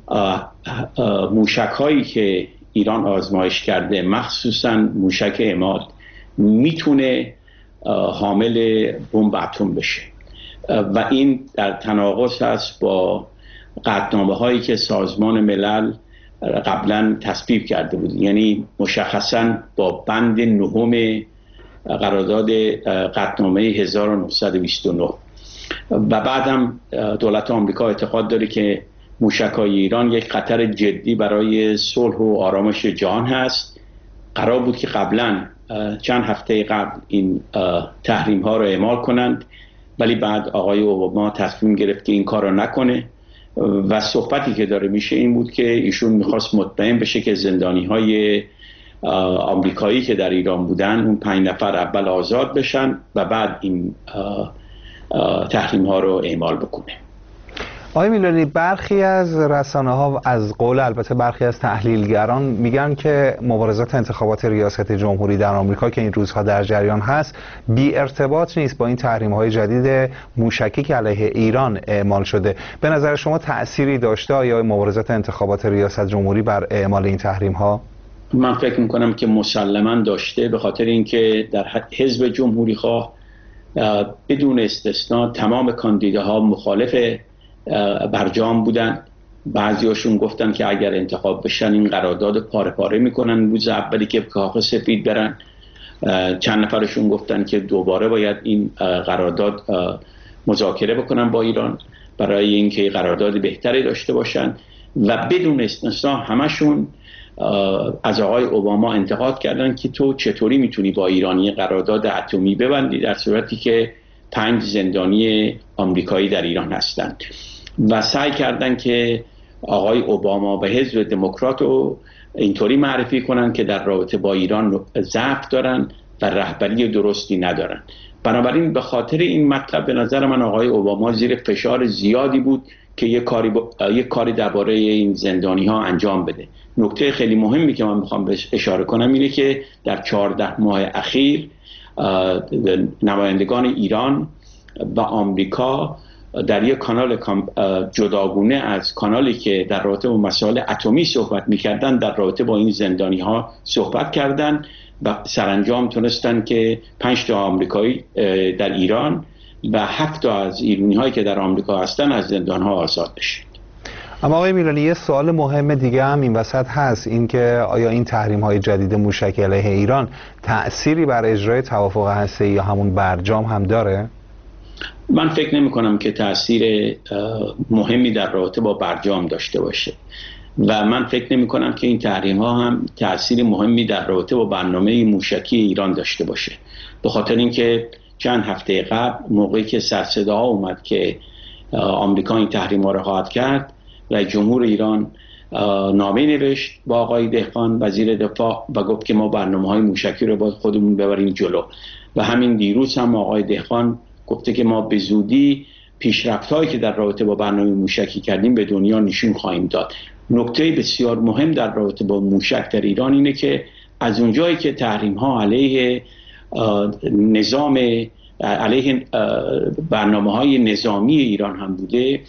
موشک‌هایی که ایران آزمایش کرده، مخصوصاً موشک عماد، میتونه حامل بمب اتم بشه و این در تناقض است با قطعنامه‌هایی که سازمان ملل قبلا تصویب کرده بود، یعنی مشخصاً با بند نهم قرارداد قطعنامه هزار و نهصد و بیست و نه. و بعدم دولت آمریکا اعتقاد داره که موشک‌های ایران یک خطر جدی برای صلح و آرامش جهان هست. قرار بود که قبلا چند هفته قبل این تحریم ها رو اعمال کنند، ولی بعد آقای اوباما تصمیم گرفت که این کار رو نکنه و صحبتی که داره میشه این بود که ایشون میخواست مطمئن بشه که زندانی های آمریکایی که در ایران بودن، اون پنج نفر اول آزاد بشن و بعد این تحریم ها رو اعمال بکنه. آقای میلانی، برخی از رسانه ها، از قول البته برخی از تحلیلگران، میگن که مبارزات انتخابات ریاست جمهوری در آمریکا که این روزها در جریان هست بی ارتباط نیست با این تحریم های جدید موشکی که علیه ایران اعمال شده. به نظر شما تأثیری داشته آیا مبارزات انتخابات ریاست جمهوری بر اعمال این تحریم ها؟ من فکر میکنم که مسلماً داشته، به خاطر اینکه در حزب جمهوری خواه بدون استثنا تمام کاندیداها مخالف برجام بودن. بعضیاشون گفتن که اگر انتخاب بشن این قرارداد پاره پاره میکنن روز اولی که کاخ سفید برن. چند نفرشون گفتن که دوباره باید این قرارداد مذاکره بکنن با ایران برای اینکه قرارداد بهتری داشته باشن و بدون استثنا همشون از آقای اوباما انتقاد کردن که تو چطوری میتونی با ایرانی قرارداد اتمی ببندی در صورتی که پنج زندانی آمریکایی در ایران هستند و سعی کردن که آقای اوباما و حزب دموکرات رو اینطوری معرفی کنن که در رابطه با ایران ضعف دارن و رهبری درستی ندارن. بنابراین به خاطر این مطلب به نظر من آقای اوباما زیر فشار زیادی بود که یک کاری با... یک کاری درباره این زندانی ها انجام بده. نکته خیلی مهمی که من میخوام بهش اشاره کنم اینه که در چهارده ماه اخیر نمایندگان ایران و آمریکا در یک کانال جداگونه از کانالی که در رابطه با مسائل اتمی صحبت میکردن در رابطه با این زندانی ها صحبت کردن و سرانجام تونستن که پنج تا آمریکایی در ایران و هفت تا از ایرانی هایی که در آمریکا هستن از زندان ها آزاد بشن. اما آقای میلانی، یه سوال مهم دیگه هم این وسط هست، این که آیا این تحریم های جدید موشکی علیه ایران تأثیری بر اجرای توافق هسته‌ای یا همون برجام هم داره؟ من فکر نمی کنم که تأثیر مهمی در رابطه با برجام داشته باشه و من فکر نمی کنم که این تحریم ها هم تأثیر مهمی در رابطه با برنامه موشکی ایران داشته باشه، به خاطر اینکه چند هفته قبل موقعی که سر صدا اومد که آمریکا این تحریم ها رو خواهد کرد، رئیس جمهور ایران نامه نوشت با آقای دهقان وزیر دفاع و گفت که ما برنامه‌های موشکی رو باید خودمون ببریم جلو و همین دیروز هم آقای دهقان گفته که ما به زودی پیشرفت‌هایی که در رابطه با برنامه موشکی کردیم به دنیا نشون خواهیم داد. نکته بسیار مهم در رابطه با موشک در ایران اینه که از اونجایی که تحریم‌ها علیه نظام علیه برنامه‌های نظامی ایران هم بوده،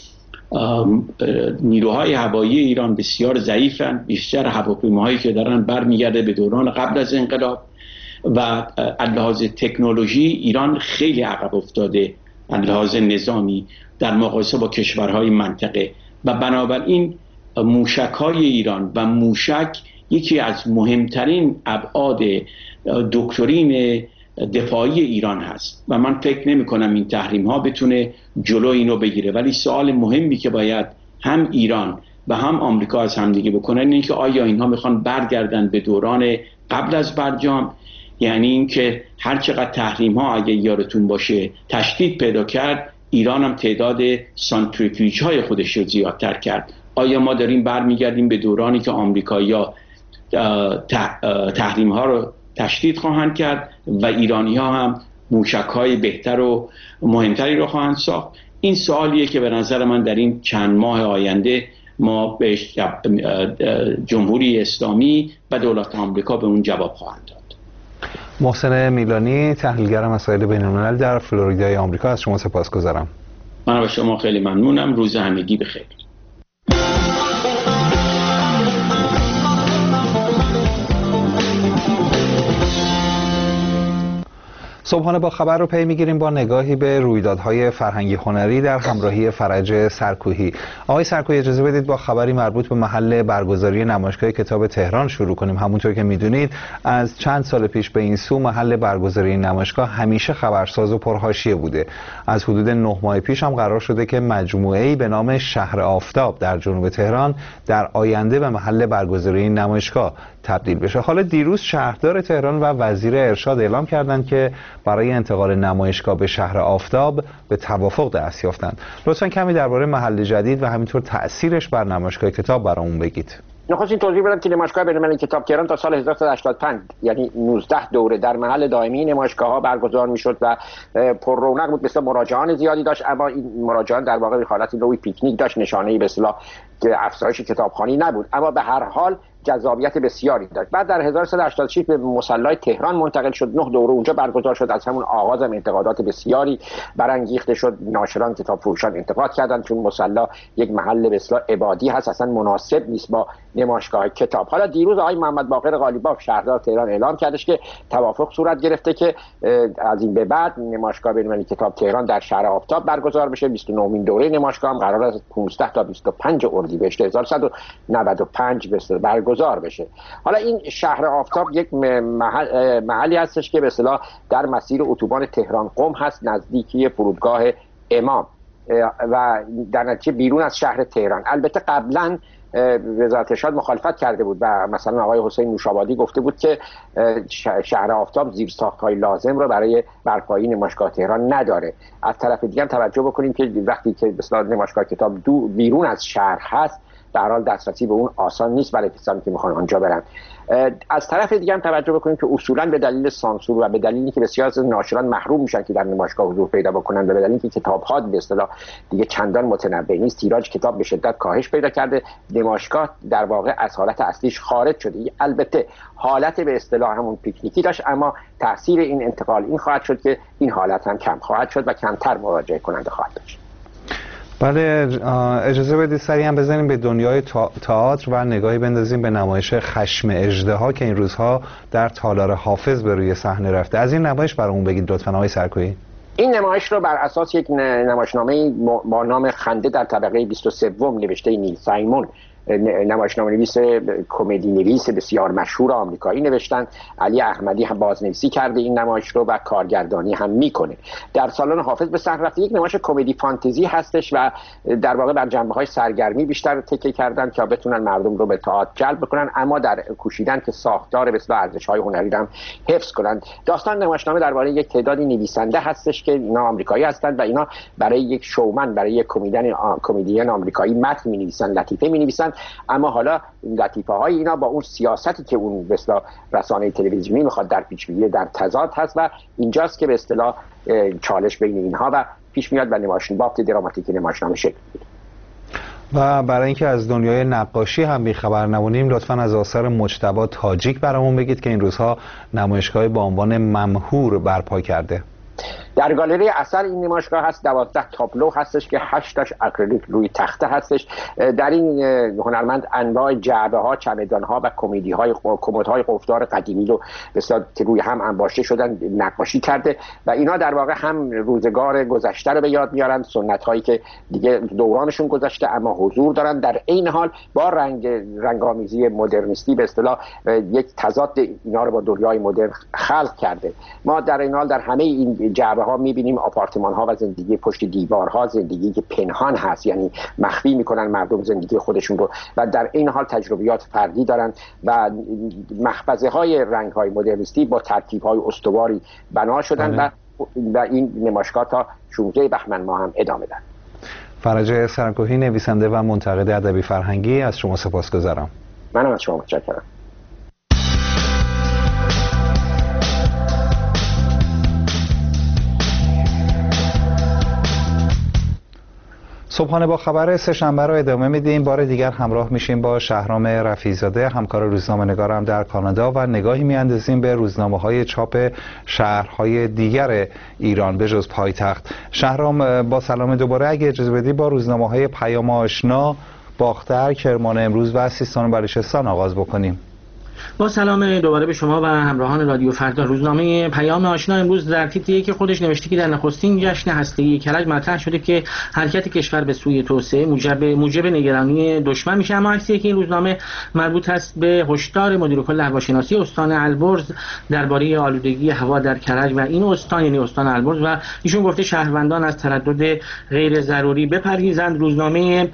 نیروهای هوایی ایران بسیار ضعیفن. بیشتر هواپیماهایی که دارن برمیگرده به دوران قبل از انقلاب و از لحاظ تکنولوژی ایران خیلی عقب افتاده از لحاظ نظامی در مقایسه با کشورهای منطقه و بنابراین موشک‌های ایران و موشک یکی از مهمترین ابعاد دکترین دفاعی ایران هست و من فکر نمی کنم این تحریم ها بتونه جلو اینو بگیره. ولی سوال مهمی که باید هم ایران و هم آمریکا از همدیگه بکنن اینه که آیا اینها میخوان برگردن به دوران قبل از برجام، یعنی اینکه هر چقدر تحریم ها اگه یارتون باشه تشدید پیدا کرد، ایران هم تعداد سانتریفیوژ های خودش رو زیادتر کرد. آیا ما داریم برمیگردیم به دورانی که آمریکایی‌ها تحریم ها رو تشدید خواهند کرد و ایرانی ها هم موشک های بهتر و مهمتری رو خواهند ساخت؟ این سوالیه که به نظر من در این چند ماه آینده ما به جمهوری اسلامی و دولت آمریکا به اون جواب خواهند داد. محسن میلانی، تحلیلگر مسائل بین الملل در فلوریدای آمریکا، از شما سپاسگزارم. من به شما خیلی ممنونم. روز همگی بخیر. صبحانه با خبر رو پی میگیریم با نگاهی به رویدادهای فرهنگی هنری در همراهی فرج سرکوهی. آقای سرکوهی، اجازه بدید با خبری مربوط به محل برگزاری نمایشگاه کتاب تهران شروع کنیم. همونطور که میدونید از چند سال پیش به این سو محل برگزاری نمایشگاه همیشه خبرساز و پرحاشیه بوده. از حدود نه ماه پیش هم قرار شده که مجموعه‌ای به نام شهر آفتاب در جنوب تهران در آینده به محل برگزاری نمایشگاه تبدیل بشه. حالا دیروز شهردار تهران و وزیر ارشاد اعلام کردند که برای انتقال نمایشگاه به شهر آفتاب به توافق دست یافتند. لطفاً کمی درباره محل جدید و همینطور تأثیرش بر نمایشگاه کتاب برامون بگید. نخواستین توضیح بدم که نمایشگاه بین‌المللی کتاب تهران تا سال هزار و سیصد و هشتاد و پنج یعنی نوزده دوره در محل دائمی نمایشگاه ها برگزار میشد و پر رونق بود، مثلا مراجعان زیادی داشت، اما این مراجعان در واقع حالت نوعی پیکنیک داشت، نشانه‌ای به اصطلاح که افزایش کتابخوانی نبود، اما به هر حال جذابیت بسیاری داشت. بعد در هزار و سیصد و هشتاد و شش به مصلی تهران منتقل شد، نه دوره اونجا برگزار شد. از همون آغاز هم انتقادات بسیاری برانگیخته شد. ناشران، کتاب فروشان انتقاد کردند چون مصلی یک محل به اصطلاح عبادی هست، اصلا مناسب نیست با نمایشگاه کتاب. حالا دیروز آقای محمد باقر قالیباف شهردار تهران اعلام کردش که توافق صورت گرفته که از این به بعد نمایشگاه بین‌المللی کتاب تهران در شهر آفتاب برگزار بشه. بیست و نهمین دوره نمایشگاه هم قرار است پانزده تا بیست و پنج اردیبهشت هزار و سیصد و نود و پنج به برگزار بشه. حالا این شهر آفتاب یک محل محلی هستش که به اصطلاح در مسیر اتوبان تهران قم هست، نزدیکی فرودگاه امام و در نتیجه بیرون از شهر تهران. البته قبلا وزارت ارشاد مخالفت کرده بود و مثلا آقای حسین نوشابادی گفته بود که شهر آفتاب زیرساخت‌های لازم رو برای برپایی نمایشگاه تهران نداره. از طرف دیگه هم توجه بکنیم که وقتی که به اصطلاح نمایشگاه کتاب دو بیرون از شهر هست، در حال دسترسی به اون آسان نیست برای کسانی که میخوان آنجا برن. از طرف دیگه هم توجه بکنیم که اصولا به دلیل سانسور و به دلیلی که بسیار از ناشران محروم میشن که در نمایشگاه حضور پیدا بکنن و به دلیلی که کتاب‌ها به اصطلاح دیگه چندان متنوع نیست، تیراژ کتاب به شدت کاهش پیدا کرده، نمایشگاه در واقع از حالت اصلیش خارج شده. البته حالت به اصطلاح همون پیکنیکی داشت، اما تاثیر این انتقال این خواهد شد که این حالت هم کم خواهد شد و کمتر مراجعه کننده خواهد داشت. بله، اجازه بدید سریع هم بزنیم به دنیای تئاتر و نگاهی بندازیم به نمایش خشم اژدها که این روزها در تالار حافظ به روی صحنه رفته. از این نمایش برامون بگید لطفاً آقای سرکویی. این نمایش رو بر اساس یک نمایشنامه با نام خنده در طبقه بیست و سه نوشته نیل سایمون، نمایشنامه نویس کمدی نویس بسیار مشهور آمریکایی نوشتن. علی احمدی هم بازنویسی کرده این نمایش رو و کارگردانی هم میکنه. در سالن حافظ به صحنه رفته. یک نمایش کمدی فانتزی هستش و در واقع بر جنبه‌های سرگرمی بیشتر تکیه کردن که بتونن مردم رو به تئاتر جلب بکنن، اما در کوشیدن که ساختار به اصطلاح ارزش‌های هنری رو هم حفظ کنن. داستان نمایشنامه درباره یک تعدادی نویسنده هستش که اینا آمریکایی هستند و اینا برای یک شومن، برای یک کمدین کمدین آمریکایی متن می‌نویسن، لطیفه می‌نویسن، اما حالا لطیفه های اینا با اون سیاستی که اون به اصطلاح رسانه تلویزیونی میخواد در پیش بگیره در تضاد هست و اینجاست که به اصطلاح چالش بین اینها و پیش میاد و نمایشنامه بافت دراماتیک نمایشنامه شکل میگیره. و برای اینکه از دنیای نقاشی هم بی‌خبر نمونیم، لطفاً از آثار مجتبی تاجیک برامون بگید که این روزها نمایشگاهی با عنوان ممهور برپا کرده. در گالری اثر این نمایشگاه هست دوازده تابلو هستش که هشتاش اکریلیک روی تخته هستش. در این هنرمند انواع جعبه ها، چمدان ها و کمدی های کمد های قفلدار قدیمی رو بسیار که روی هم انباشته شدن نقاشی کرده و اینا در واقع هم روزگار گذشته رو به یاد میارن، سنت هایی که دیگه دورانشون گذشته اما حضور دارن، در این حال با رنگ رنگامیزی مدرنیستی به اصطلاح یک تضاد اینا رو با دنیای مدرن خلق کرده. ما در این حال در همه این جعبه ها میبینیم آپارتمان ها و زندگی پشت دیوارها، زندگی که پنهان هست، یعنی مخفی میکنن مردم زندگی خودشون رو و در این حال تجربیات فردی دارن و محفظه های رنگ های مدرنیستی با ترتیب های استواری بنا شدن و و این نمایشگاه تا شانزده بهمن ماه هم ادامه دارد. فرج سرکوهی، نویسنده و منتقد ادبی فرهنگی، از شما سپاسگزارم. منم از شما متشکرم. صبحانه با خبر سه‌شنبه رو ادامه میدیم. بار دیگر همراه میشیم با شهرام رفیع‌زاده، همکار روزنامه‌نگارم در کانادا و نگاهی میاندازیم به روزنامه‌های چاپ شهرهای دیگر ایران به جز پایتخت. شهرام، با سلام دوباره. اگه اجازه بدی با روزنامه‌های پیام آشنا، باختر، کرمان امروز و سیستان و بلوچستان آغاز بکنیم. با سلام دوباره به شما و همراهان رادیو فردا. روزنامه پیام آشنا امروز در تیتری که خودش نوشته که در نخستین جشن هسته‌ای کرج مطرح شده که حرکت کشور به سوی توسعه موجب موجب نگرانی دشمن میشه، اما عکسی که این روزنامه مربوط است به هشدار مدیر کل هواشناسی استان البرز درباره آلودگی هوا در کرج و این استان، یعنی استان البرز، و ایشون گفته شهروندان از تردد غیر ضروری بپرهیزند. روزنامه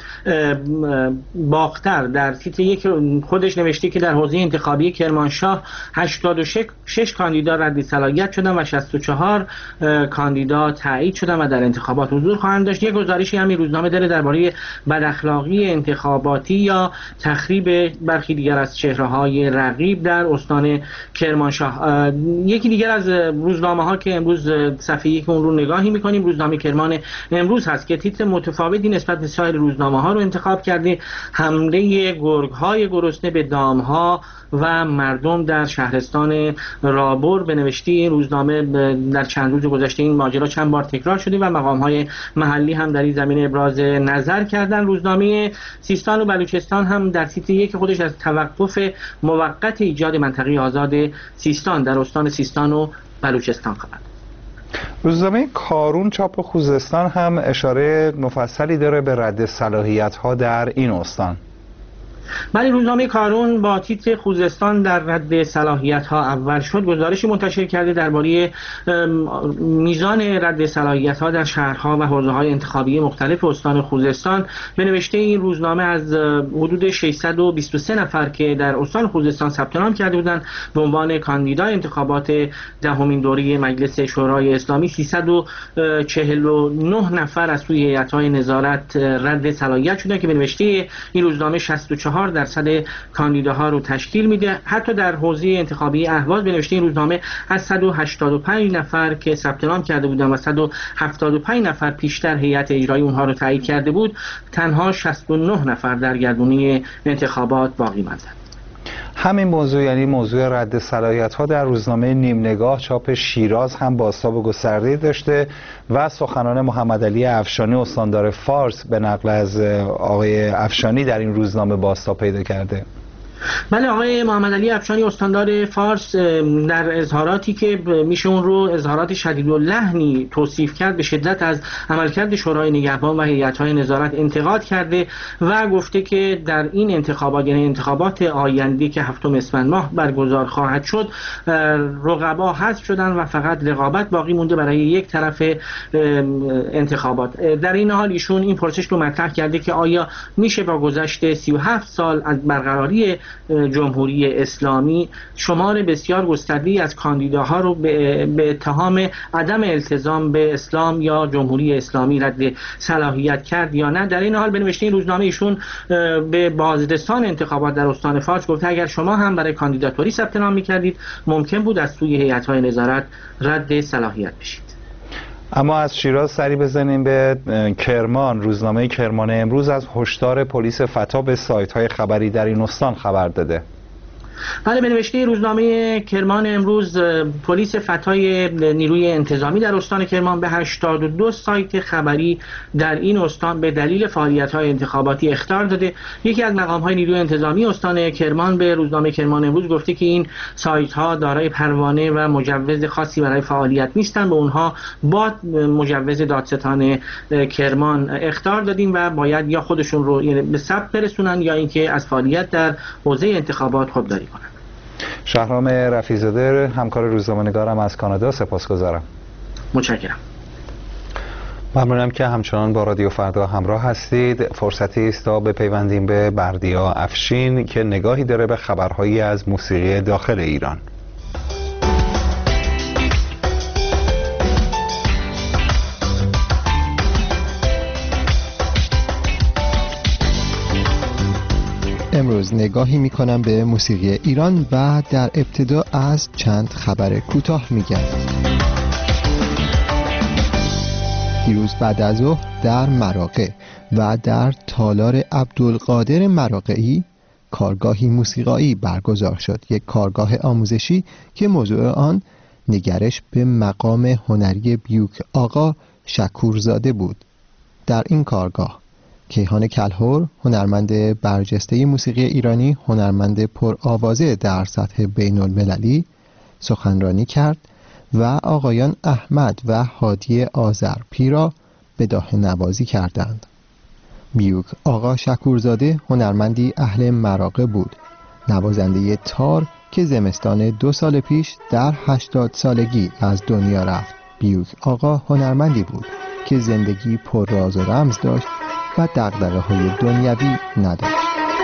باختر در تیتری که خودش نوشته که در حوزه انتخابی کرمانشاه هشتاد و شش کاندیدا رد صلاحیت شدن و شصت و چهار کاندیدا تایید شدن و در انتخابات حضور خواهند داشت. یک گزارشی همین روزنامه داره درباره بداخلاقی انتخاباتی یا تخریب برخی دیگر از چهره‌های رقیب در استان کرمانشاه. یکی دیگر از روزنامه‌ها که امروز صفحه یک اون رو نگاهی می‌کنیم روزنامه کرمان امروز هست که تیتر متفاوتی نسبت به سایر روزنامه‌ها رو انتخاب کرده. حمله گرگ‌های گرسنه به دام‌ها و مردم در شهرستان رابر. به نوشته این روزنامه در چند روز گذشته این ماجرا چند بار تکرار شده و مقام‌های محلی هم در این زمینه ابراز نظر کردن. روزنامه سیستان و بلوچستان هم در تیتر یک خودش از توقف موقت ایجاد منطقه آزاد سیستان در استان سیستان و بلوچستان خبر. روزنامه کارون چاپ خوزستان هم اشاره مفصلی داره به رد صلاحیت‌ها در این استان. ولی روزنامه کارون با تیتر خوزستان در رد صلاحیت ها اول شد گزارشی منتشر کرده درباره میزان رد صلاحیت ها در شهرها و حوزه های انتخابی مختلف استان خوزستان. به نوشته این روزنامه از حدود ششصد و بیست و سه نفر که در استان خوزستان ثبت نام کرده بودند به عنوان کاندیدای انتخابات دهمین دوره مجلس شورای اسلامی، سیصد و چهل و نه نفر از سوی هیئت‌های نظارت رد صلاحیت شدند که به نوشته این روزنامه شصت و چهار درصد کاندیداها رو تشکیل میده. حتی در حوزه انتخابی اهواز به نوشته این روزنامه از صد و هشتاد و پنج نفر که ثبت نام کرده بودند و صد و هفتاد و پنج نفر پیشتر هیئت اجرایی اونها رو تایید کرده بود، تنها شصت و نه نفر در گردونی انتخابات باقی ماندند. همین موضوع، یعنی موضوع رد صلاحیت ها، در روزنامه نیم نگاه چاپ شیراز هم بازتاب گسترده داشته و سخنان محمد علی افشانی استاندار فارس به نقل از آقای افشانی در این روزنامه بازتاب پیدا کرده. بله، آقای محمد علی افشانی استاندار فارس در اظهاراتی که میشه اون رو اظهارات شدید و لحنی توصیف کرد به شدت از عملکرد شورای نگهبان و هیئت‌های نظارت انتقاد کرده و گفته که در این انتخابات، یعنی انتخابات آینده که هفتم اسفند ماه برگزار خواهد شد، رقبا حذف شدن و فقط رقابت باقی مونده برای یک طرف انتخابات. در این حال ایشون این پرسش رو مطرح کرده که آیا میشه با گذشت سی و هفت سال از برقراری جمهوری اسلامی شمار بسیار گسترده‌ای از کاندیداها رو به اتهام عدم التزام به اسلام یا جمهوری اسلامی رد صلاحیت کرد یا نه؟ در این حال به نوشته این روزنامه ایشون به بازرسان انتخابات در استان فارس گفته اگر شما هم برای کاندیداتوری ثبت نام می‌کردید ممکن بود از سوی هیئت‌های نظارت رد صلاحیت بشید. اما از شیراز سری بزنیم به کرمان. روزنامه کرمان امروز از هشدار پلیس فتا به سایت‌های خبری در این استان خبر داده. بله، به نوشته روزنامه کرمان امروز پلیس فتای نیروی انتظامی در استان کرمان به هشتاد و دو سایت خبری در این استان به دلیل فعالیت‌های انتخاباتی اخطار داده. یکی از مقام‌های نیروی انتظامی استان کرمان به روزنامه کرمان امروز گفته که این سایت‌ها دارای پروانه و مجوز خاصی برای فعالیت نیستند، به اونها با مجوز دادستان کرمان اخطار دادیم و باید یا خودشون رو به ثبت برسونن یا اینکه از فعالیت در حوزه انتخابات خودداری کنن. شهرام رفیع‌زاده، همکار روزنامه‌نگارم از کانادا، سپاسگزارم. متشکرم. ممنونم که همچنان با رادیو فردا همراه هستید. فرصتی است تا بپیوندیم به بردیا افشین که نگاهی داره به خبرهایی از موسیقی داخل ایران. امروز نگاهی میکنم به موسیقی ایران و در ابتدا از چند خبر کوتاه میگم. دیروز بعد از ظهر در مراغه و در تالار عبدالقادر مراغه‌ای کارگاهی موسیقایی برگزار شد، یک کارگاه آموزشی که موضوع آن نگرش به مقام هنری بیوک آقا شکورزاده بود. در این کارگاه کیهان کلهر، هنرمند برجسته موسیقی ایرانی، هنرمند پرآوازه در سطح بین المللی، سخنرانی کرد و آقایان احمد و هادی آذرپی را بداهه نوازی کردند. بیوک آقا شکورزاده هنرمندی اهل مراغه بود، نوازنده تار که زمستان دو سال پیش در هشتاد سالگی از دنیا رفت. بیوک آقا هنرمندی بود که زندگی پر راز و رمز داشت و دغدغه‌های دنیوی نداشت.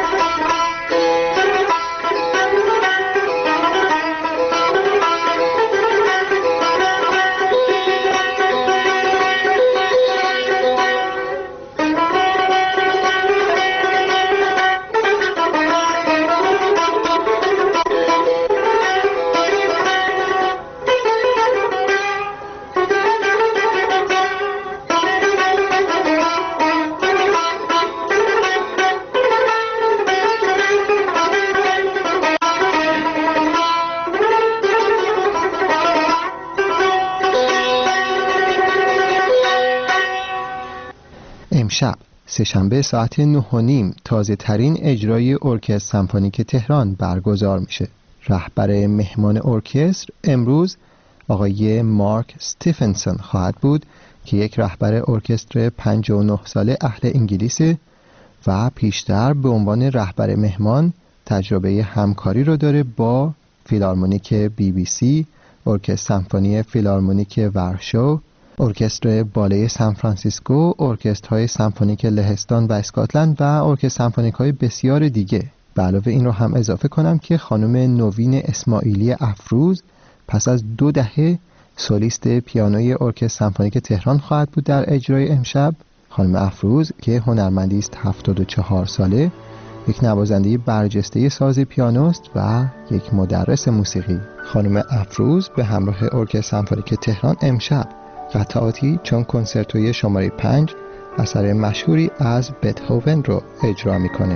امشب سه‌شنبه ساعت نه و نیم تازه ترین اجرای ارکستر سمفونیک تهران برگزار میشه. رهبر مهمان ارکستر امروز آقای مارک استیفنسون خواهد بود که یک رهبر ارکستر پنجاه و نه ساله اهل انگلیسه و پیشتر به عنوان رهبر مهمان تجربه همکاری رو داره با فیلارمونیک بی بی سی، ارکستر سمفونی فیلارمونیک ورشو، ارکستر بالای سان فرانسیسکو، ارکسترهای سمفونیک لهستان و اسکاتلند و ارکستر سمفونیک‌های بسیار دیگه. به علاوه این رو هم اضافه کنم که خانم نوین اسماعیلی افروز پس از دو دهه سولیست پیانوی ارکستر سمفونیک تهران خواهد بود در اجرای امشب. خانم افروز که هنرمندی است هفتاد و چهار ساله، یک نوازنده برجسته ساز پیانوست و یک مدرس موسیقی. خانم افروز به همراه ارکستر سمفونیک تهران امشب قطعاتی چون کنسرتوی شماره پنج اثر مشهوری از بتهوون رو اجرا میکنه.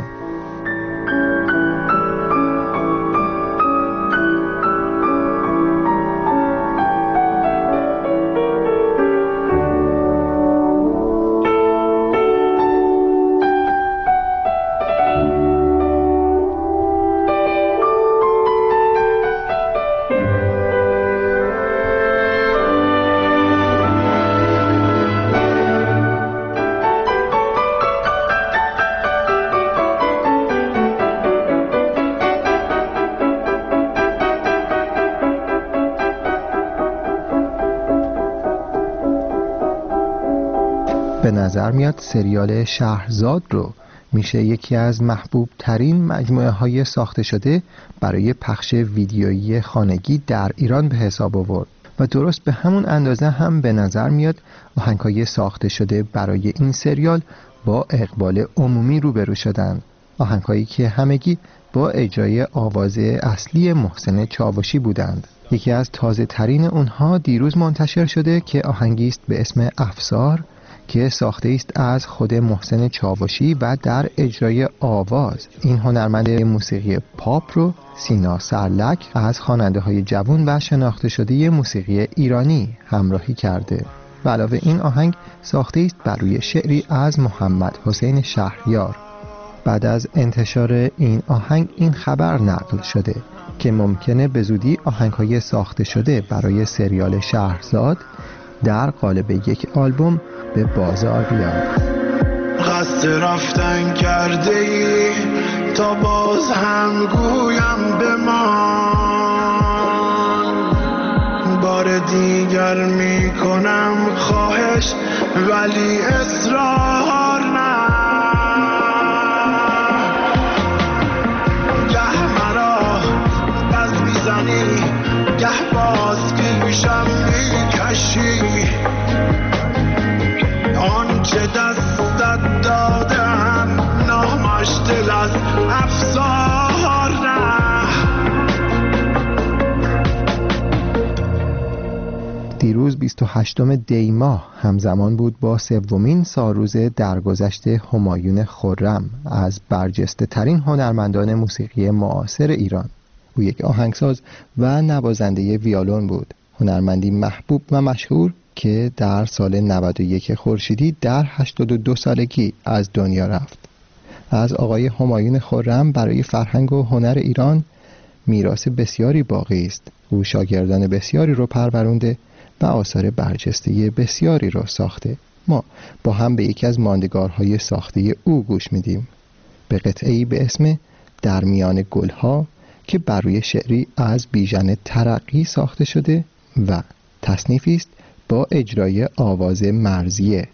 به نظر میاد سریال شهرزاد رو میشه یکی از محبوب ترین مجموعه های ساخته شده برای پخش ویدیویی خانگی در ایران به حساب آورد و درست به همون اندازه هم به نظر میاد آهنگ‌های ساخته شده برای این سریال با اقبال عمومی روبرو شدن، آهنگ‌هایی که همگی با اجرای آواز اصلی محسن چاوشی بودند. یکی از تازه ترین اونها دیروز منتشر شده که آهنگی است به اسم افسار که ساخته است از خود محسن چاوشی و در اجرای آواز این هنرمند موسیقی پاپ رو سینا سرلک از خواننده های جوان و شناخته شده موسیقی ایرانی همراهی کرده. و علاوه این آهنگ ساخته است بر روی شعری از محمد حسین شهریار. بعد از انتشار این آهنگ این خبر نقل شده که ممکنه به زودی آهنگ‌های ساخته شده برای سریال شهرزاد در قالب یک آلبوم به بازار بیاد. قصد رفتن کرده ای تا باز هم گویم بمان، بار دیگر می کنم خواهش ولی اصرار نه. گه مرا بز میزنی گه باز پیشم میکشی، آنچه دستت دادم نامش دل از افسار نه. دیروز بیست و هشتم دی ماه همزمان بود با سومین سالروز درگذشت همایون خرم از برجسته ترین هنرمندان موسیقی معاصر ایران. او یک آهنگساز و نوازنده ویولون بود، هنرمندی محبوب و مشهور که در سال نود و یک خورشیدی در هشتاد و دو سالگی از دنیا رفت. از آقای همایون خرم برای فرهنگ و هنر ایران میراث بسیاری باقی است. او شاگردان بسیاری رو پرورونده و آثار برجسته بسیاری را ساخته. ما با هم به یکی از ماندگارهای ساخته او گوش میدیم، به قطعه‌ای به اسم در میان گلها که بر روی شعری از بیژن ترقی ساخته شده و تصنیفی است با اجرای آواز مرزیه.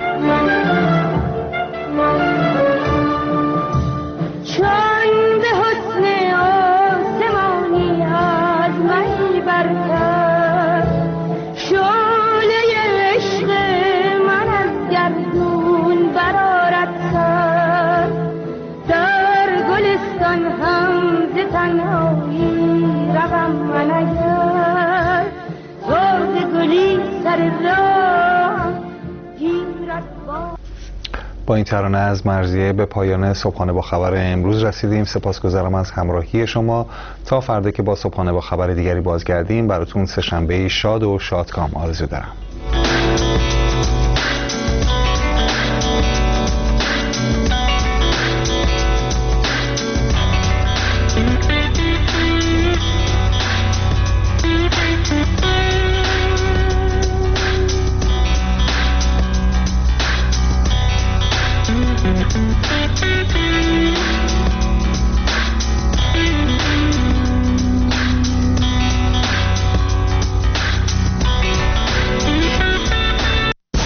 چون به با این ترانه از مرضیه به پایان صبحانه با خبر امروز رسیدیم. سپاسگزارم از همراهی شما. تا فردا که با صبحانه با خبر دیگری بازگردیم براتون سه‌شنبه شاد و شادکام آرزو دارم.